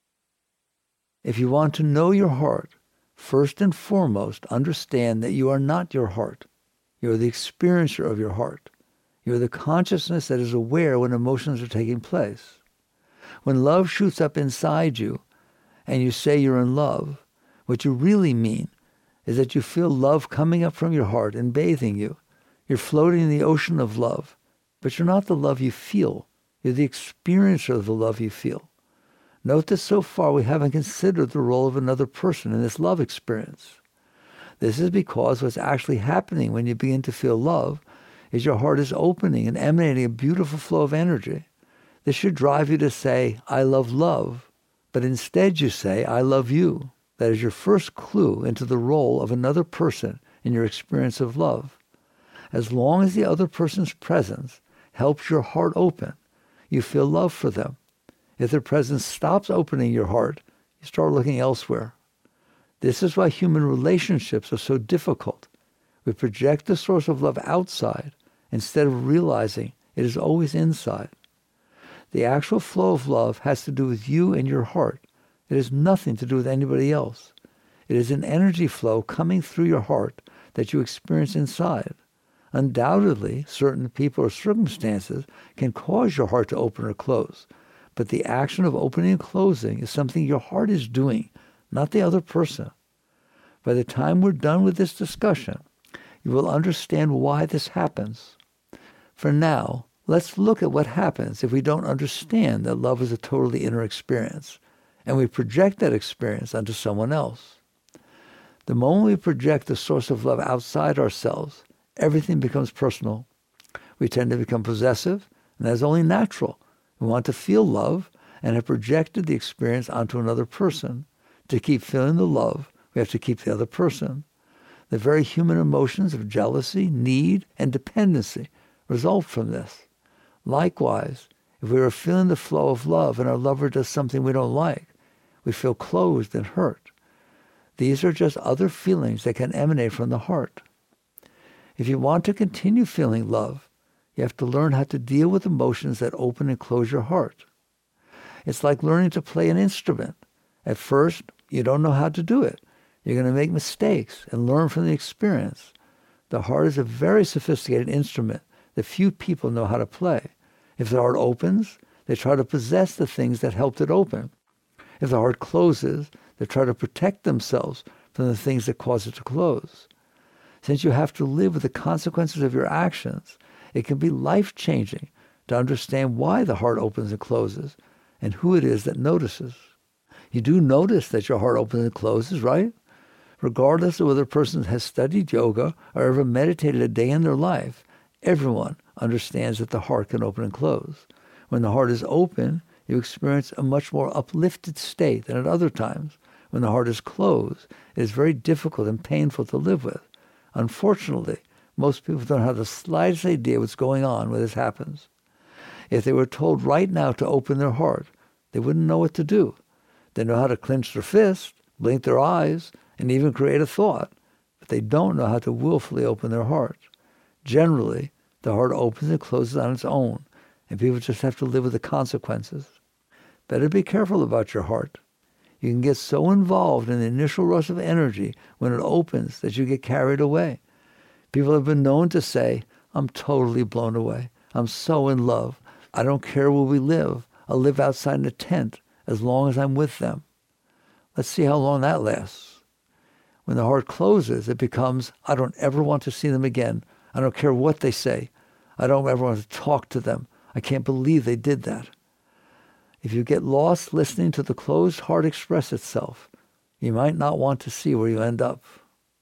If you want to know your heart, first and foremost understand that you are not your heart. You are the experiencer of your heart. You are the consciousness that is aware when emotions are taking place. When love shoots up inside you and you say you're in love, what you really mean is that you feel love coming up from your heart and bathing you. You're floating in the ocean of love, but you're not the love you feel. You're the experiencer of the love you feel. Note that so far we haven't considered the role of another person in this love experience. This is because what's actually happening when you begin to feel love is your heart is opening and emanating a beautiful flow of energy. This should drive you to say, I love love, but instead you say, I love you. That is your first clue into the role of another person in your experience of love. As long as the other person's presence helps your heart open, you feel love for them. If their presence stops opening your heart, you start looking elsewhere. This is why human relationships are so difficult. We project the source of love outside instead of realizing it is always inside. The actual flow of love has to do with you and your heart. It has nothing to do with anybody else. It is an energy flow coming through your heart that you experience inside. Undoubtedly, certain people or circumstances can cause your heart to open or close, but the action of opening and closing is something your heart is doing, not the other person. By the time we're done with this discussion, you will understand why this happens. For now, let's look at what happens if we don't understand that love is a totally inner experience, and we project that experience onto someone else. The moment we project the source of love outside ourselves, everything becomes personal. We tend to become possessive, and that is only natural. We want to feel love and have projected the experience onto another person. To keep feeling the love, we have to keep the other person. The very human emotions of jealousy, need, and dependency result from this. Likewise, if we are feeling the flow of love and our lover does something we don't like, we feel closed and hurt. These are just other feelings that can emanate from the heart. If you want to continue feeling love, you have to learn how to deal with emotions that open and close your heart. It's like learning to play an instrument. At first, you don't know how to do it. You're going to make mistakes and learn from the experience. The heart is a very sophisticated instrument that few people know how to play. If the heart opens, they try to possess the things that helped it open. If the heart closes, they try to protect themselves from the things that cause it to close. Since you have to live with the consequences of your actions, it can be life-changing to understand why the heart opens and closes and who it is that notices. You do notice that your heart opens and closes, right? Regardless of whether a person has studied yoga or ever meditated a day in their life, everyone understands that the heart can open and close. When the heart is open, you experience a much more uplifted state than at other times. When the heart is closed, it is very difficult and painful to live with. Unfortunately, most people don't have the slightest idea what's going on when this happens. If they were told right now to open their heart, they wouldn't know what to do. They know how to clench their fist, blink their eyes, and even create a thought, but they don't know how to willfully open their heart. Generally, The heart opens and closes on its own, and people just have to live with the consequences. Better be careful about your heart. You can get so involved in the initial rush of energy when it opens that you get carried away. People have been known to say, I'm totally blown away. I'm so in love. I don't care where we live. I'll live outside in a tent as long as I'm with them. Let's see how long that lasts. When the heart closes, it becomes, I don't ever want to see them again. I don't care what they say. I don't ever want to talk to them. I can't believe they did that. If you get lost listening to the closed heart express itself, you might not want to see where you end up.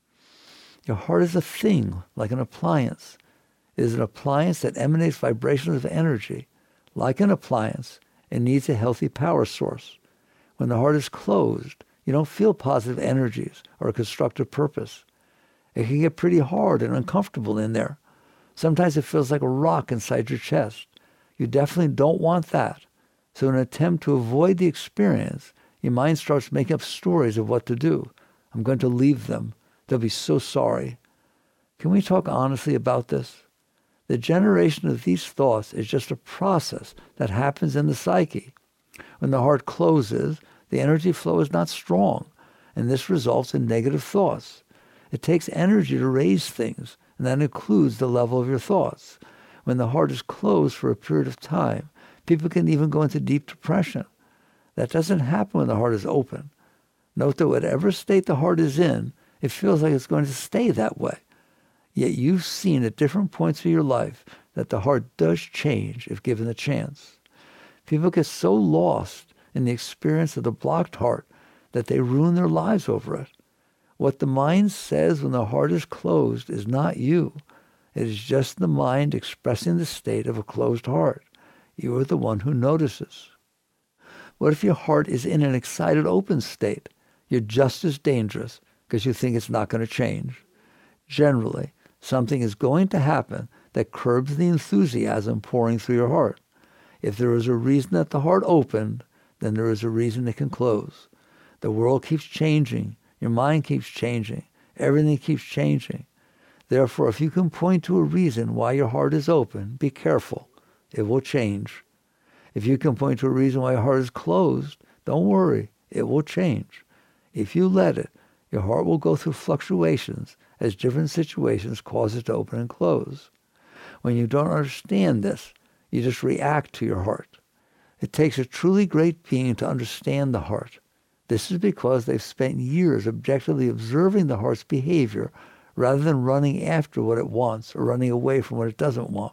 Your heart is a thing, like an appliance. It is an appliance that emanates vibrations of energy. Like an appliance, it needs a healthy power source. When the heart is closed, you don't feel positive energies or a constructive purpose. It can get pretty hard and uncomfortable in there. Sometimes it feels like a rock inside your chest. You definitely don't want that. So in an attempt to avoid the experience, your mind starts making up stories of what to do. I'm going to leave them. They'll be so sorry. Can we talk honestly about this? The generation of these thoughts is just a process that happens in the psyche. When the heart closes, the energy flow is not strong, and this results in negative thoughts. It takes energy to raise things, and that includes the level of your thoughts. When the heart is closed for a period of time, people can even go into deep depression. That doesn't happen when the heart is open. Note that whatever state the heart is in, it feels like it's going to stay that way. Yet you've seen at different points of your life that the heart does change if given the chance. People get so lost in the experience of the blocked heart that they ruin their lives over it. What the mind says when the heart is closed is not you. It is just the mind expressing the state of a closed heart. You are the one who notices. What if your heart is in an excited open state? You're just as dangerous because you think it's not going to change. Generally, something is going to happen that curbs the enthusiasm pouring through your heart. If there is a reason that the heart opened, then there is a reason it can close. The world keeps changing. Your mind keeps changing. Everything keeps changing. Therefore, if you can point to a reason why your heart is open, be careful. It will change. If you can point to a reason why your heart is closed, don't worry. It will change. If you let it, your heart will go through fluctuations as different situations cause it to open and close. When you don't understand this, you just react to your heart. It takes a truly great being to understand the heart. This is because they've spent years objectively observing the heart's behavior rather than running after what it wants or running away from what it doesn't want.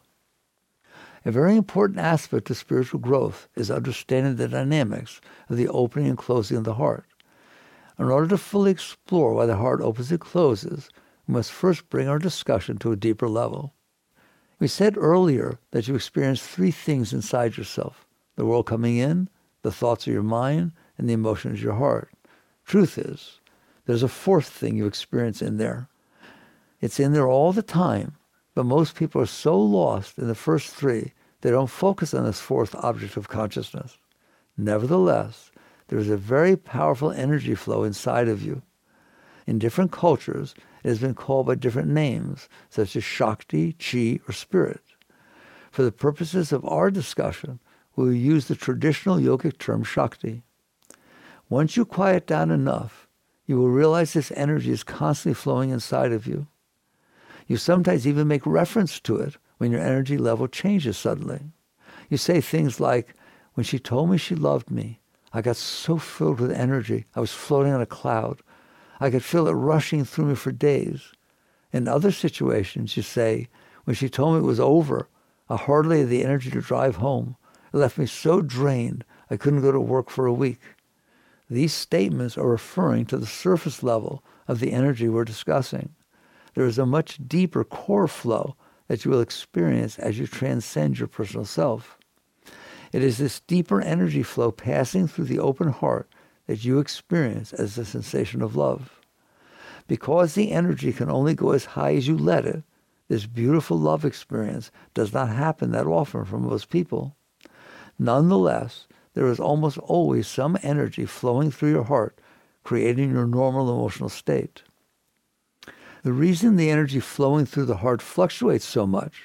A very important aspect of spiritual growth is understanding the dynamics of the opening and closing of the heart. In order to fully explore why the heart opens and closes, we must first bring our discussion to a deeper level. We said earlier that you experience three things inside yourself: the world coming in, the thoughts of your mind, and the emotions of your heart. Truth is, there's a fourth thing you experience in there. It's in there all the time, but most people are so lost in the first three, they don't focus on this fourth object of consciousness. Nevertheless, there is a very powerful energy flow inside of you. In different cultures, it has been called by different names, such as Shakti, Chi, or Spirit. For the purposes of our discussion, we will use the traditional yogic term Shakti. Once you quiet down enough, you will realize this energy is constantly flowing inside of you. You sometimes even make reference to it when your energy level changes suddenly. You say things like, when she told me she loved me, I got so filled with energy, I was floating on a cloud. I could feel it rushing through me for days. In other situations, you say, when she told me it was over, I hardly had the energy to drive home. It left me so drained, I couldn't go to work for a week. These statements are referring to the surface level of the energy we're discussing. There is a much deeper core flow that you will experience as you transcend your personal self. It is this deeper energy flow passing through the open heart that you experience as the sensation of love. Because the energy can only go as high as you let it, this beautiful love experience does not happen that often for most people. Nonetheless, there is almost always some energy flowing through your heart, creating your normal emotional state. The reason the energy flowing through the heart fluctuates so much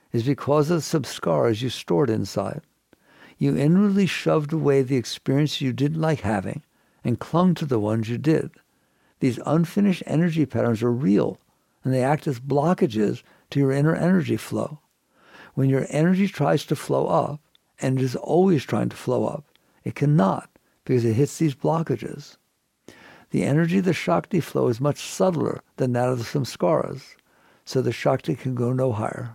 is because of the samskaras you stored inside. You inwardly shoved away the experience you didn't like having and clung to the ones you did. These unfinished energy patterns are real, and they act as blockages to your inner energy flow. When your energy tries to flow up, and it is always trying to flow up, it cannot because it hits these blockages. The energy of the Shakti flow is much subtler than that of the samskaras, so the Shakti can go no higher.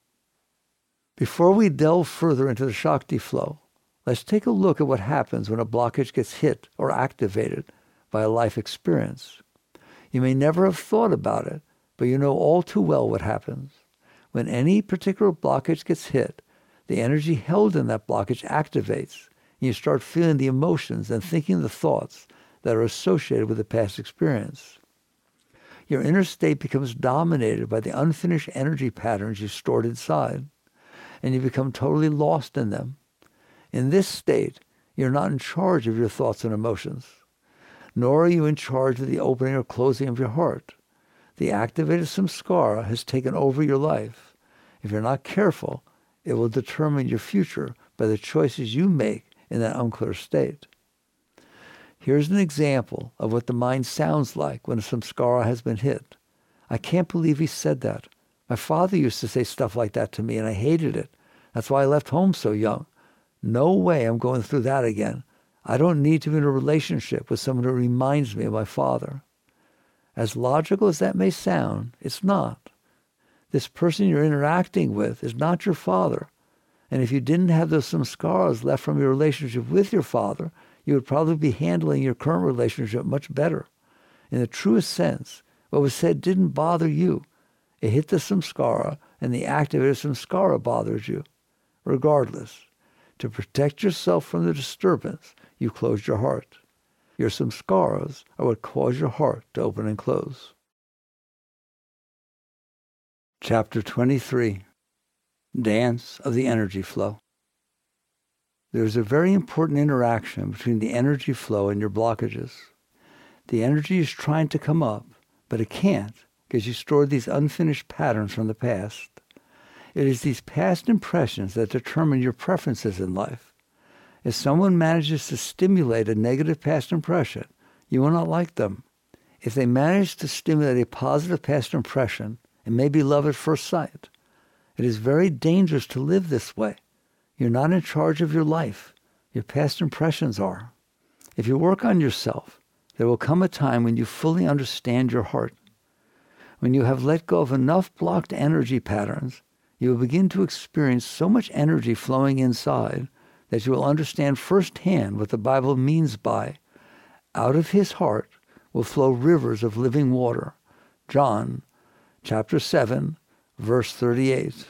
Before we delve further into the Shakti flow, let's take a look at what happens when a blockage gets hit or activated by a life experience. You may never have thought about it, but you know all too well what happens. When any particular blockage gets hit, the energy held in that blockage activates, and you start feeling the emotions and thinking the thoughts that are associated with the past experience. Your inner state becomes dominated by the unfinished energy patterns you stored inside, and you become totally lost in them. In this state, you're not in charge of your thoughts and emotions, nor are you in charge of the opening or closing of your heart. The activated samskara has taken over your life. If you're not careful, it will determine your future by the choices you make in that unclear state. Here's an example of what the mind sounds like when a samskara has been hit. I can't believe he said that. My father used to say stuff like that to me, and I hated it. That's why I left home so young. No way I'm going through that again. I don't need to be in a relationship with someone who reminds me of my father. As logical as that may sound, it's not. This person you're interacting with is not your father. And if you didn't have those samskaras left from your relationship with your father, you would probably be handling your current relationship much better. In the truest sense, what was said didn't bother you. It hit the samskara, and the activated samskara bothers you. Regardless, to protect yourself from the disturbance, you closed your heart. Your samskaras are what cause your heart to open and close. Chapter 23. Dance of the Energy Flow. There is a very important interaction between the energy flow and your blockages. The energy is trying to come up, but it can't because you stored these unfinished patterns from the past. It is these past impressions that determine your preferences in life. If someone manages to stimulate a negative past impression, you will not like them. If they manage to stimulate a positive past impression, it may be love at first sight. It is very dangerous to live this way. You're not in charge of your life. Your past impressions are. If you work on yourself, there will come a time when you fully understand your heart. When you have let go of enough blocked energy patterns, you will begin to experience so much energy flowing inside that you will understand firsthand what the Bible means by, out of his heart will flow rivers of living water. John chapter 7, verse 38.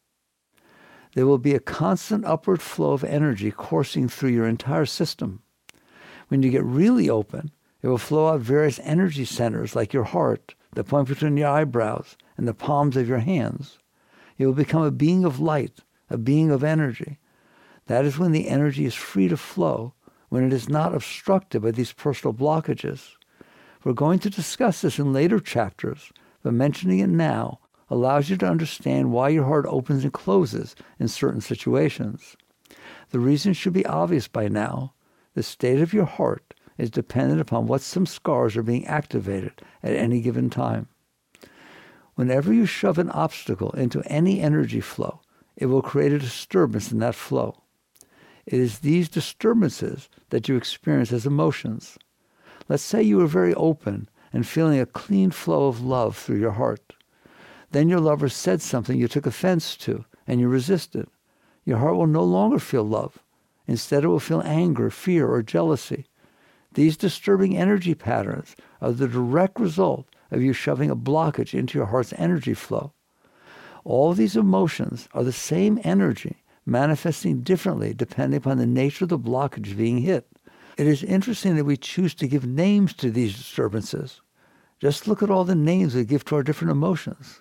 There will be a constant upward flow of energy coursing through your entire system. When you get really open, it will flow out various energy centers like your heart, the point between your eyebrows, and the palms of your hands. You will become a being of light, a being of energy. That is when the energy is free to flow, when it is not obstructed by these personal blockages. We're going to discuss this in later chapters, but mentioning it now allows you to understand why your heart opens and closes in certain situations. The reason should be obvious by now. The state of your heart is dependent upon what samskaras are being activated at any given time. Whenever you shove an obstacle into any energy flow, it will create a disturbance in that flow. It is these disturbances that you experience as emotions. Let's say you are very open and feeling a clean flow of love through your heart. Then your lover said something you took offense to, and you resisted. Your heart will no longer feel love. Instead, it will feel anger, fear, or jealousy. These disturbing energy patterns are the direct result of you shoving a blockage into your heart's energy flow. All these emotions are the same energy, manifesting differently depending upon the nature of the blockage being hit. It is interesting that we choose to give names to these disturbances. Just look at all the names we give to our different emotions.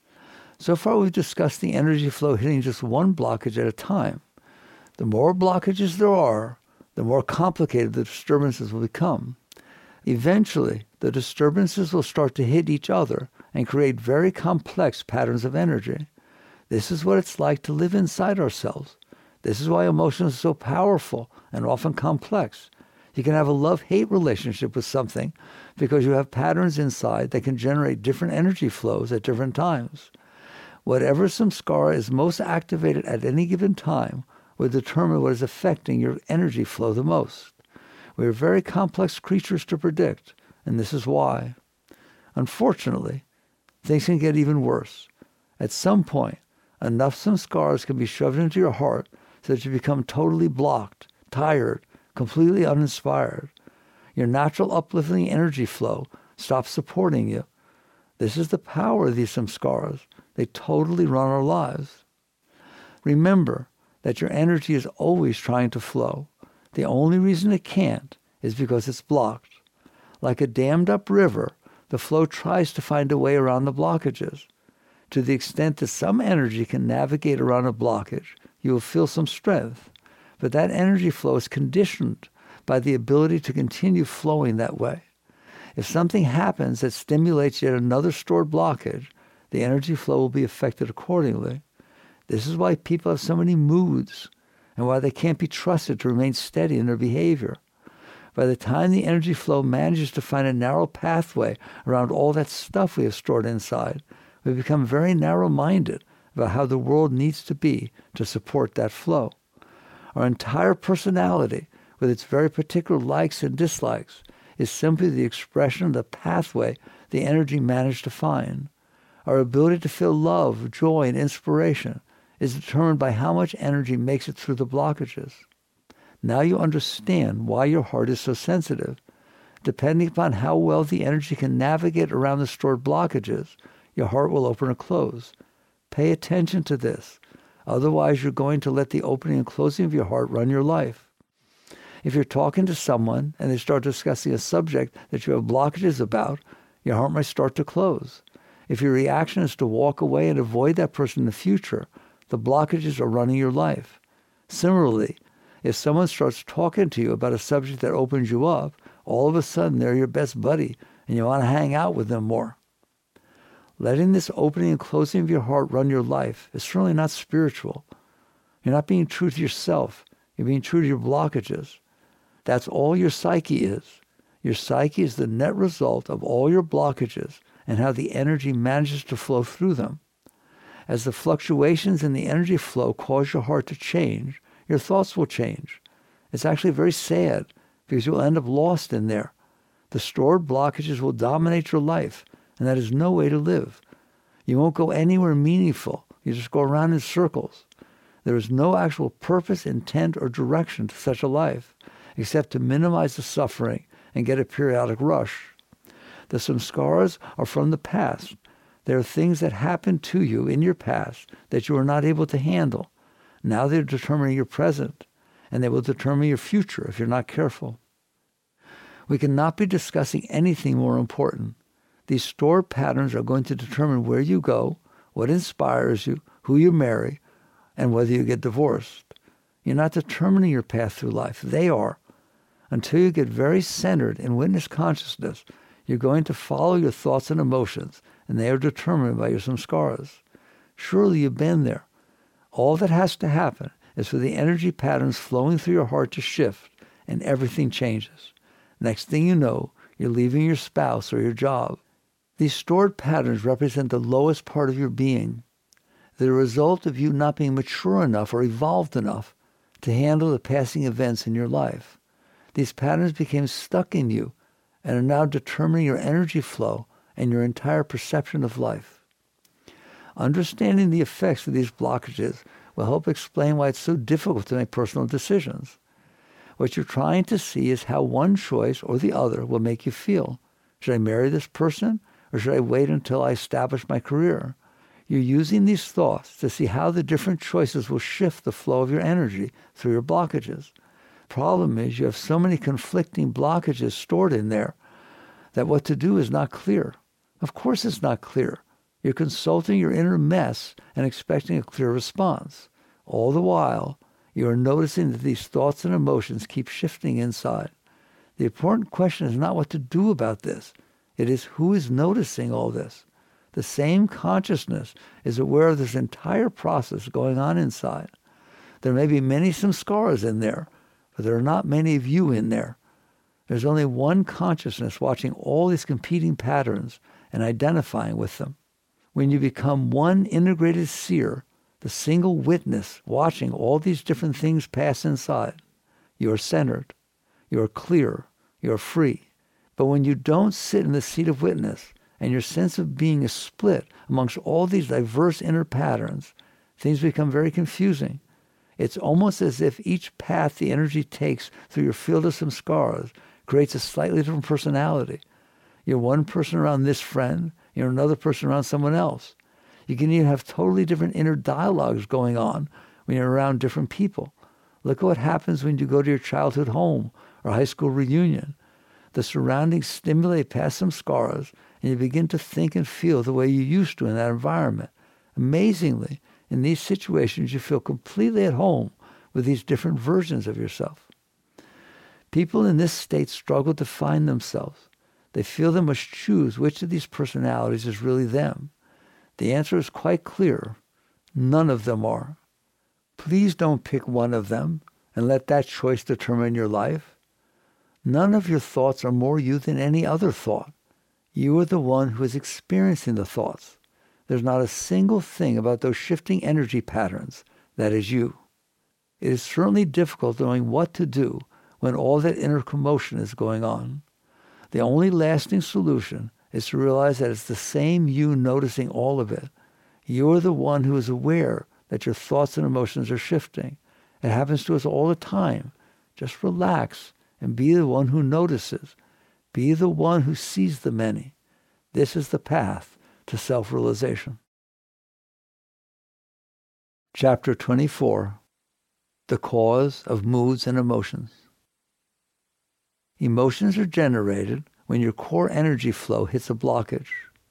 So far, we've discussed the energy flow hitting just one blockage at a time. The more blockages there are, the more complicated the disturbances will become. Eventually, the disturbances will start to hit each other and create very complex patterns of energy. This is what it's like to live inside ourselves. This is why emotions are so powerful and often complex. You can have a love-hate relationship with something because you have patterns inside that can generate different energy flows at different times. Whatever samskara is most activated at any given time will determine what is affecting your energy flow the most. We are very complex creatures to predict, and this is why. Unfortunately, things can get even worse. At some point, enough samskaras can be shoved into your heart so that you become totally blocked, tired, completely uninspired. Your natural uplifting energy flow stops supporting you. This is the power of these samskaras. They totally run our lives. Remember that your energy is always trying to flow. The only reason it can't is because it's blocked. Like a dammed up river, the flow tries to find a way around the blockages. To the extent that some energy can navigate around a blockage, you will feel some strength. But that energy flow is conditioned by the ability to continue flowing that way. If something happens that stimulates yet another stored blockage, the energy flow will be affected accordingly. This is why people have so many moods and why they can't be trusted to remain steady in their behavior. By the time the energy flow manages to find a narrow pathway around all that stuff we have stored inside, we become very narrow-minded about how the world needs to be to support that flow. Our entire personality, with its very particular likes and dislikes, is simply the expression of the pathway the energy managed to find. Our ability to feel love, joy, and inspiration is determined by how much energy makes it through the blockages. Now you understand why your heart is so sensitive. Depending upon how well the energy can navigate around the stored blockages, your heart will open or close. Pay attention to this. Otherwise, you're going to let the opening and closing of your heart run your life. If you're talking to someone and they start discussing a subject that you have blockages about, your heart might start to close. If your reaction is to walk away and avoid that person in the future, the blockages are running your life. Similarly, if someone starts talking to you about a subject that opens you up, all of a sudden they're your best buddy and you want to hang out with them more. Letting this opening and closing of your heart run your life is certainly not spiritual. You're not being true to yourself. You're being true to your blockages. That's all your psyche is. Your psyche is the net result of all your blockages and how the energy manages to flow through them. As the fluctuations in the energy flow cause your heart to change, your thoughts will change. It's actually very sad because you'll end up lost in there. The stored blockages will dominate your life, and that is no way to live. You won't go anywhere meaningful. You just go around in circles. There is no actual purpose, intent, or direction to such a life, except to minimize the suffering and get a periodic rush. The samskaras are from the past. They are things that happened to you in your past that you were not able to handle. Now they're determining your present, and they will determine your future if you're not careful. We cannot be discussing anything more important. These stored patterns are going to determine where you go, what inspires you, who you marry, and whether you get divorced. You're not determining your path through life. They are. Until you get very centered in witness consciousness, you're going to follow your thoughts and emotions, and they are determined by your samskaras. Surely you've been there. All that has to happen is for the energy patterns flowing through your heart to shift, and everything changes. Next thing you know, you're leaving your spouse or your job. These stored patterns represent the lowest part of your being. They're a result of you not being mature enough or evolved enough to handle the passing events in your life. These patterns became stuck in you and are now determining your energy flow and your entire perception of life. Understanding the effects of these blockages will help explain why it's so difficult to make personal decisions. What you're trying to see is how one choice or the other will make you feel. Should I marry this person, or should I wait until I establish my career? You're using these thoughts to see how the different choices will shift the flow of your energy through your blockages. The problem is you have so many conflicting blockages stored in there that what to do is not clear. Of course it's not clear. You're consulting your inner mess and expecting a clear response. All the while, you are noticing that these thoughts and emotions keep shifting inside. The important question is not what to do about this. It is who is noticing all this. The same consciousness is aware of this entire process going on inside. There may be many samskaras in there, but there are not many of you in there. There's only one consciousness watching all these competing patterns and identifying with them. When you become one integrated seer, the single witness watching all these different things pass inside, you are centered, you are clear, you are free. But when you don't sit in the seat of witness, and your sense of being is split amongst all these diverse inner patterns, things become very confusing. It's almost as if each path the energy takes through your field of samskaras creates a slightly different personality. You're one person around this friend, you're another person around someone else. You can even have totally different inner dialogues going on when you're around different people. Look at what happens when you go to your childhood home or high school reunion. The surroundings stimulate past samskaras, and you begin to think and feel the way you used to in that environment. Amazingly, in these situations, you feel completely at home with these different versions of yourself. People in this state struggle to find themselves. They feel they must choose which of these personalities is really them. The answer is quite clear. None of them are. Please don't pick one of them and let that choice determine your life. None of your thoughts are more you than any other thought. You are the one who is experiencing the thoughts. There's not a single thing about those shifting energy patterns that is you. It is certainly difficult knowing what to do when all that inner commotion is going on. The only lasting solution is to realize that it's the same you noticing all of it. You are the one who is aware that your thoughts and emotions are shifting. It happens to us all the time. Just relax and be the one who notices. Be the one who sees the many. This is the path to self-realization. Chapter 24. The Cause of Moods and Emotions. Emotions are generated when your core energy flow hits a blockage.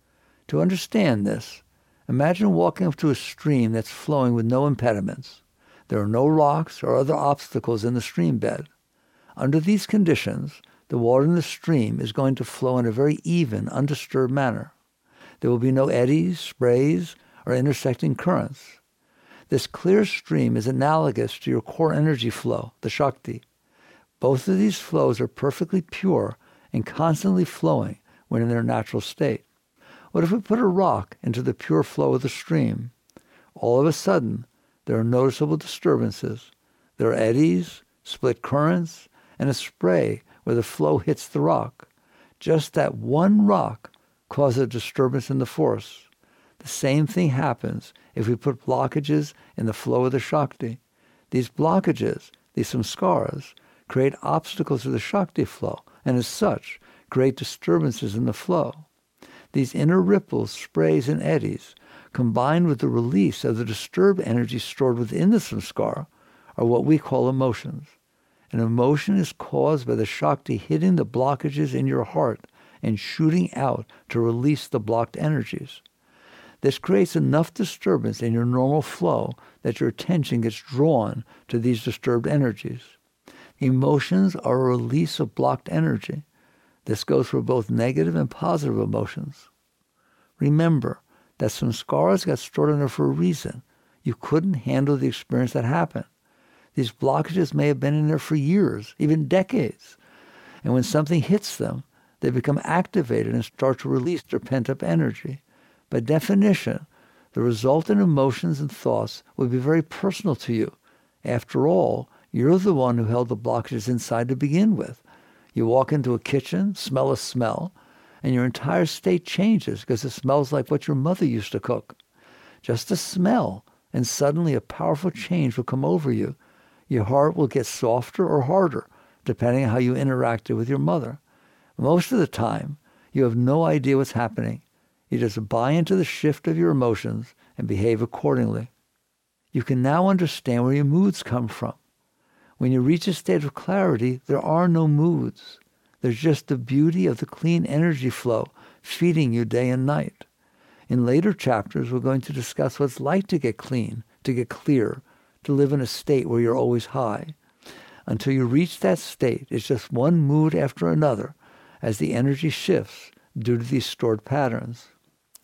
To understand this, imagine walking up to a stream that's flowing with no impediments. There are no rocks or other obstacles in the stream bed. Under these conditions, the water in the stream is going to flow in a very even, undisturbed manner. There will be no eddies, sprays, or intersecting currents. This clear stream is analogous to your core energy flow, the Shakti. Both of these flows are perfectly pure and constantly flowing when in their natural state. What if we put a rock into the pure flow of the stream? All of a sudden, there are noticeable disturbances. There are eddies, split currents, and a spray where the flow hits the rock. Just that one rock causes a disturbance in the force. The same thing happens if we put blockages in the flow of the Shakti. These blockages, these samskaras, create obstacles to the Shakti flow, and as such, create disturbances in the flow. These inner ripples, sprays, and eddies, combined with the release of the disturbed energy stored within the samskara, are what we call emotions. An emotion is caused by the Shakti hitting the blockages in your heart and shooting out to release the blocked energies. This creates enough disturbance in your normal flow that your attention gets drawn to these disturbed energies. Emotions are a release of blocked energy. This goes for both negative and positive emotions. Remember that samskaras got stored in there for a reason. You couldn't handle the experience that happened. These blockages may have been in there for years, even decades. And when something hits them, they become activated and start to release their pent-up energy. By definition, the resultant emotions and thoughts will be very personal to you. After all, you're the one who held the blockages inside to begin with. You walk into a kitchen, smell a smell, and your entire state changes because it smells like what your mother used to cook. Just a smell, and suddenly a powerful change will come over you. Your heart will get softer or harder, depending on how you interacted with your mother. Most of the time, you have no idea what's happening. You just buy into the shift of your emotions and behave accordingly. You can now understand where your moods come from. When you reach a state of clarity, there are no moods. There's just the beauty of the clean energy flow feeding you day and night. In later chapters, we're going to discuss what it's like to get clean, to get clear, to live in a state where you're always high. Until you reach that state, it's just one mood after another as the energy shifts due to these stored patterns.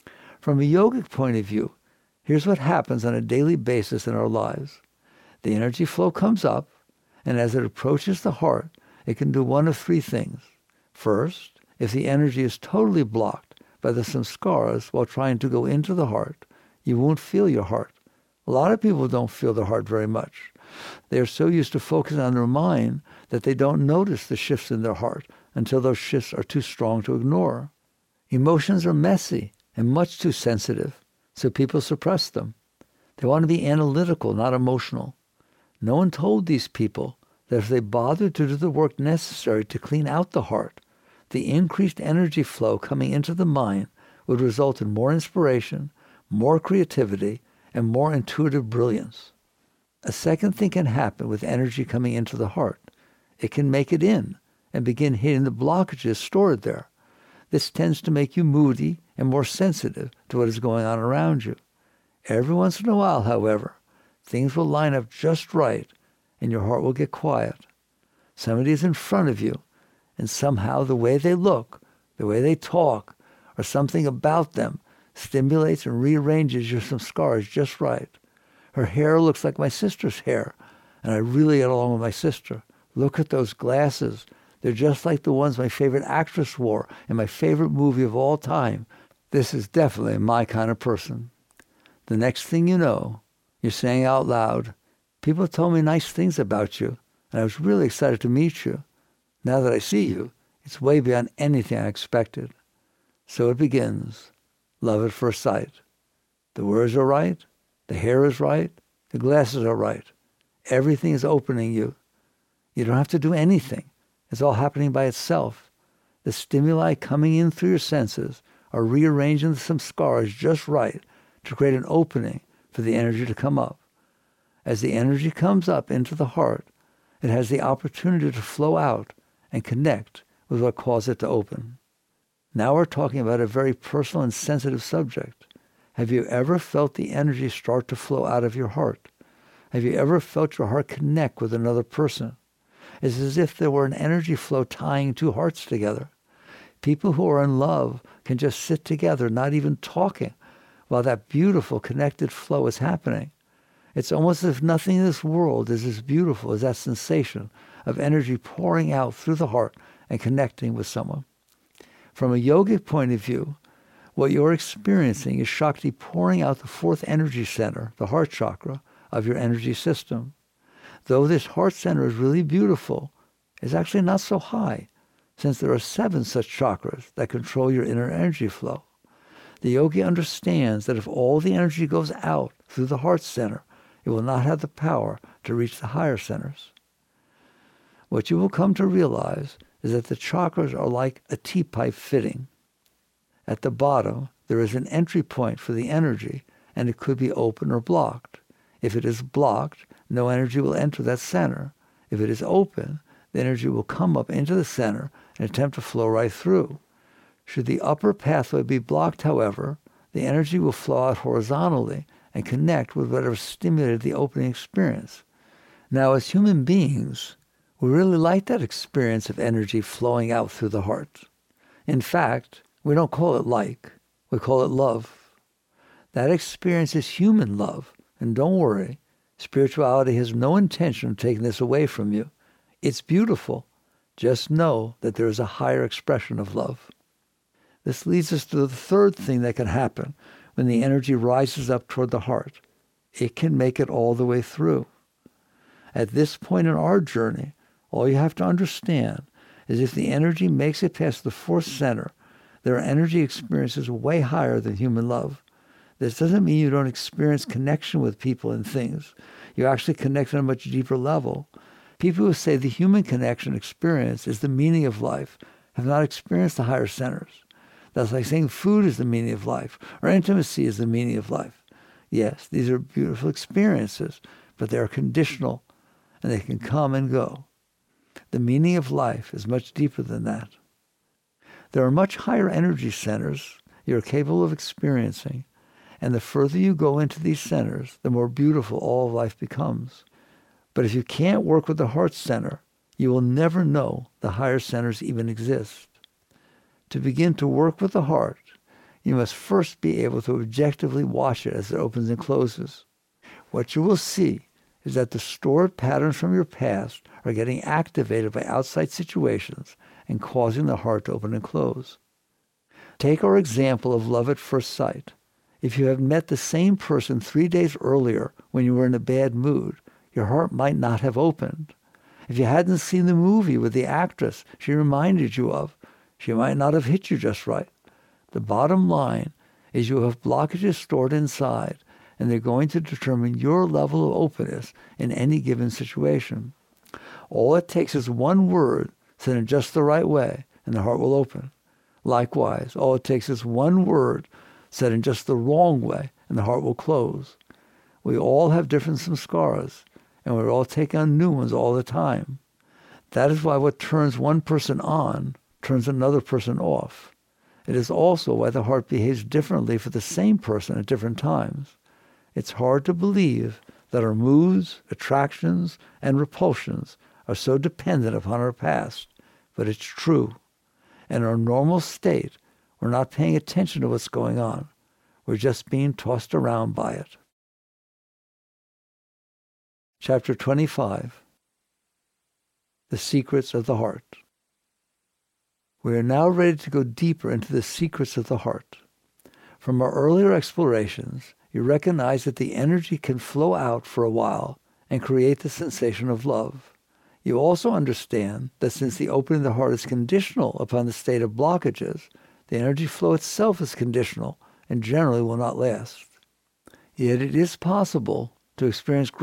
From a yogic point of view, here's what happens on a daily basis in our lives. The energy flow comes up, and as it approaches the heart, it can do one of three things. First, if the energy is totally blocked by the samskaras while trying to go into the heart, you won't feel your heart. A lot of people don't feel their heart very much. They are so used to focusing on their mind that they don't notice the shifts in their heart until those shifts are too strong to ignore. Emotions are messy and much too sensitive, so people suppress them. They want to be analytical, not emotional. No one told these people that if they bothered to do the work necessary to clean out the heart, the increased energy flow coming into the mind would result in more inspiration, more creativity, and more intuitive brilliance. A second thing can happen with energy coming into the heart. It can make it in and begin hitting the blockages stored there. This tends to make you moody and more sensitive to what is going on around you. Every once in a while, however, things will line up just right and your heart will get quiet. Somebody is in front of you, and somehow the way they look, the way they talk, or something about them stimulates and rearranges your samskaras just right. Her hair looks like my sister's hair, and I really get along with my sister. Look at those glasses. They're just like the ones my favorite actress wore in my favorite movie of all time. This is definitely my kind of person. The next thing you know, you're saying out loud, people told me nice things about you, and I was really excited to meet you. Now that I see you, it's way beyond anything I expected. So it begins. Love at first sight. The words are right. The hair is right. The glasses are right. Everything is opening you. You don't have to do anything. It's all happening by itself. The stimuli coming in through your senses are rearranging the samskaras just right to create an opening for the energy to come up. As the energy comes up into the heart, it has the opportunity to flow out and connect with what caused it to open. Now we're talking about a very personal and sensitive subject. Have you ever felt the energy start to flow out of your heart? Have you ever felt your heart connect with another person? It's as if there were an energy flow tying two hearts together. People who are in love can just sit together, not even talking, while that beautiful connected flow is happening. It's almost as if nothing in this world is as beautiful as that sensation of energy pouring out through the heart and connecting with someone. From a yogic point of view, what you're experiencing is Shakti pouring out the fourth energy center, the heart chakra, of your energy system. Though this heart center is really beautiful, it's actually not so high, since there are 7 such chakras that control your inner energy flow. The yogi understands that if all the energy goes out through the heart center, it will not have the power to reach the higher centers. What you will come to realize is that the chakras are like a T-pipe fitting. At the bottom, there is an entry point for the energy, and it could be open or blocked. If it is blocked, no energy will enter that center. If it is open, the energy will come up into the center and attempt to flow right through. Should the upper pathway be blocked, however, the energy will flow out horizontally and connect with whatever stimulated the opening experience. Now, as human beings, we really like that experience of energy flowing out through the heart. In fact, we don't call it like, we call it love. That experience is human love, and don't worry, spirituality has no intention of taking this away from you. It's beautiful. Just know that there is a higher expression of love. This leads us to the third thing that can happen when the energy rises up toward the heart. It can make it all the way through. At this point in our journey, all you have to understand is if the energy makes it past the fourth center, there are energy experiences way higher than human love. This doesn't mean you don't experience connection with people and things. You actually connect on a much deeper level. People who say the human connection experience is the meaning of life have not experienced the higher centers. That's like saying food is the meaning of life, or intimacy is the meaning of life. Yes, these are beautiful experiences, but they are conditional, and they can come and go. The meaning of life is much deeper than that. There are much higher energy centers you're capable of experiencing, and the further you go into these centers, the more beautiful all of life becomes. But if you can't work with the heart center, you will never know the higher centers even exist. To begin to work with the heart, You must first be able to objectively watch it as it opens and closes. What you will see is that the stored patterns from your past are getting activated by outside situations and causing the heart to open and close. Take our example of love at first sight. If you had met the same person 3 days earlier when you were in a bad mood, your heart might not have opened. If you hadn't seen the movie with the actress she reminded you of, she might not have hit you just right. The bottom line is you have blockages stored inside, and they're going to determine your level of openness in any given situation. All it takes is one word said in just the right way, and the heart will open. Likewise, all it takes is one word said in just the wrong way, and the heart will close. We all have different samskaras, and we all take on new ones all the time. That is why what turns one person on turns another person off. It is also why the heart behaves differently for the same person at different times. It's hard to believe that our moods, attractions, and repulsions are so dependent upon our past, but it's true. In our normal state, we're not paying attention to what's going on. We're just being tossed around by it. Chapter 25. The Secrets of the Heart. We are now ready to go deeper into the secrets of the heart. From our earlier explorations, you recognize that the energy can flow out for a while and create the sensation of love. You also understand that since the opening of the heart is conditional upon the state of blockages, the energy flow itself is conditional and generally will not last. Yet it is possible to experience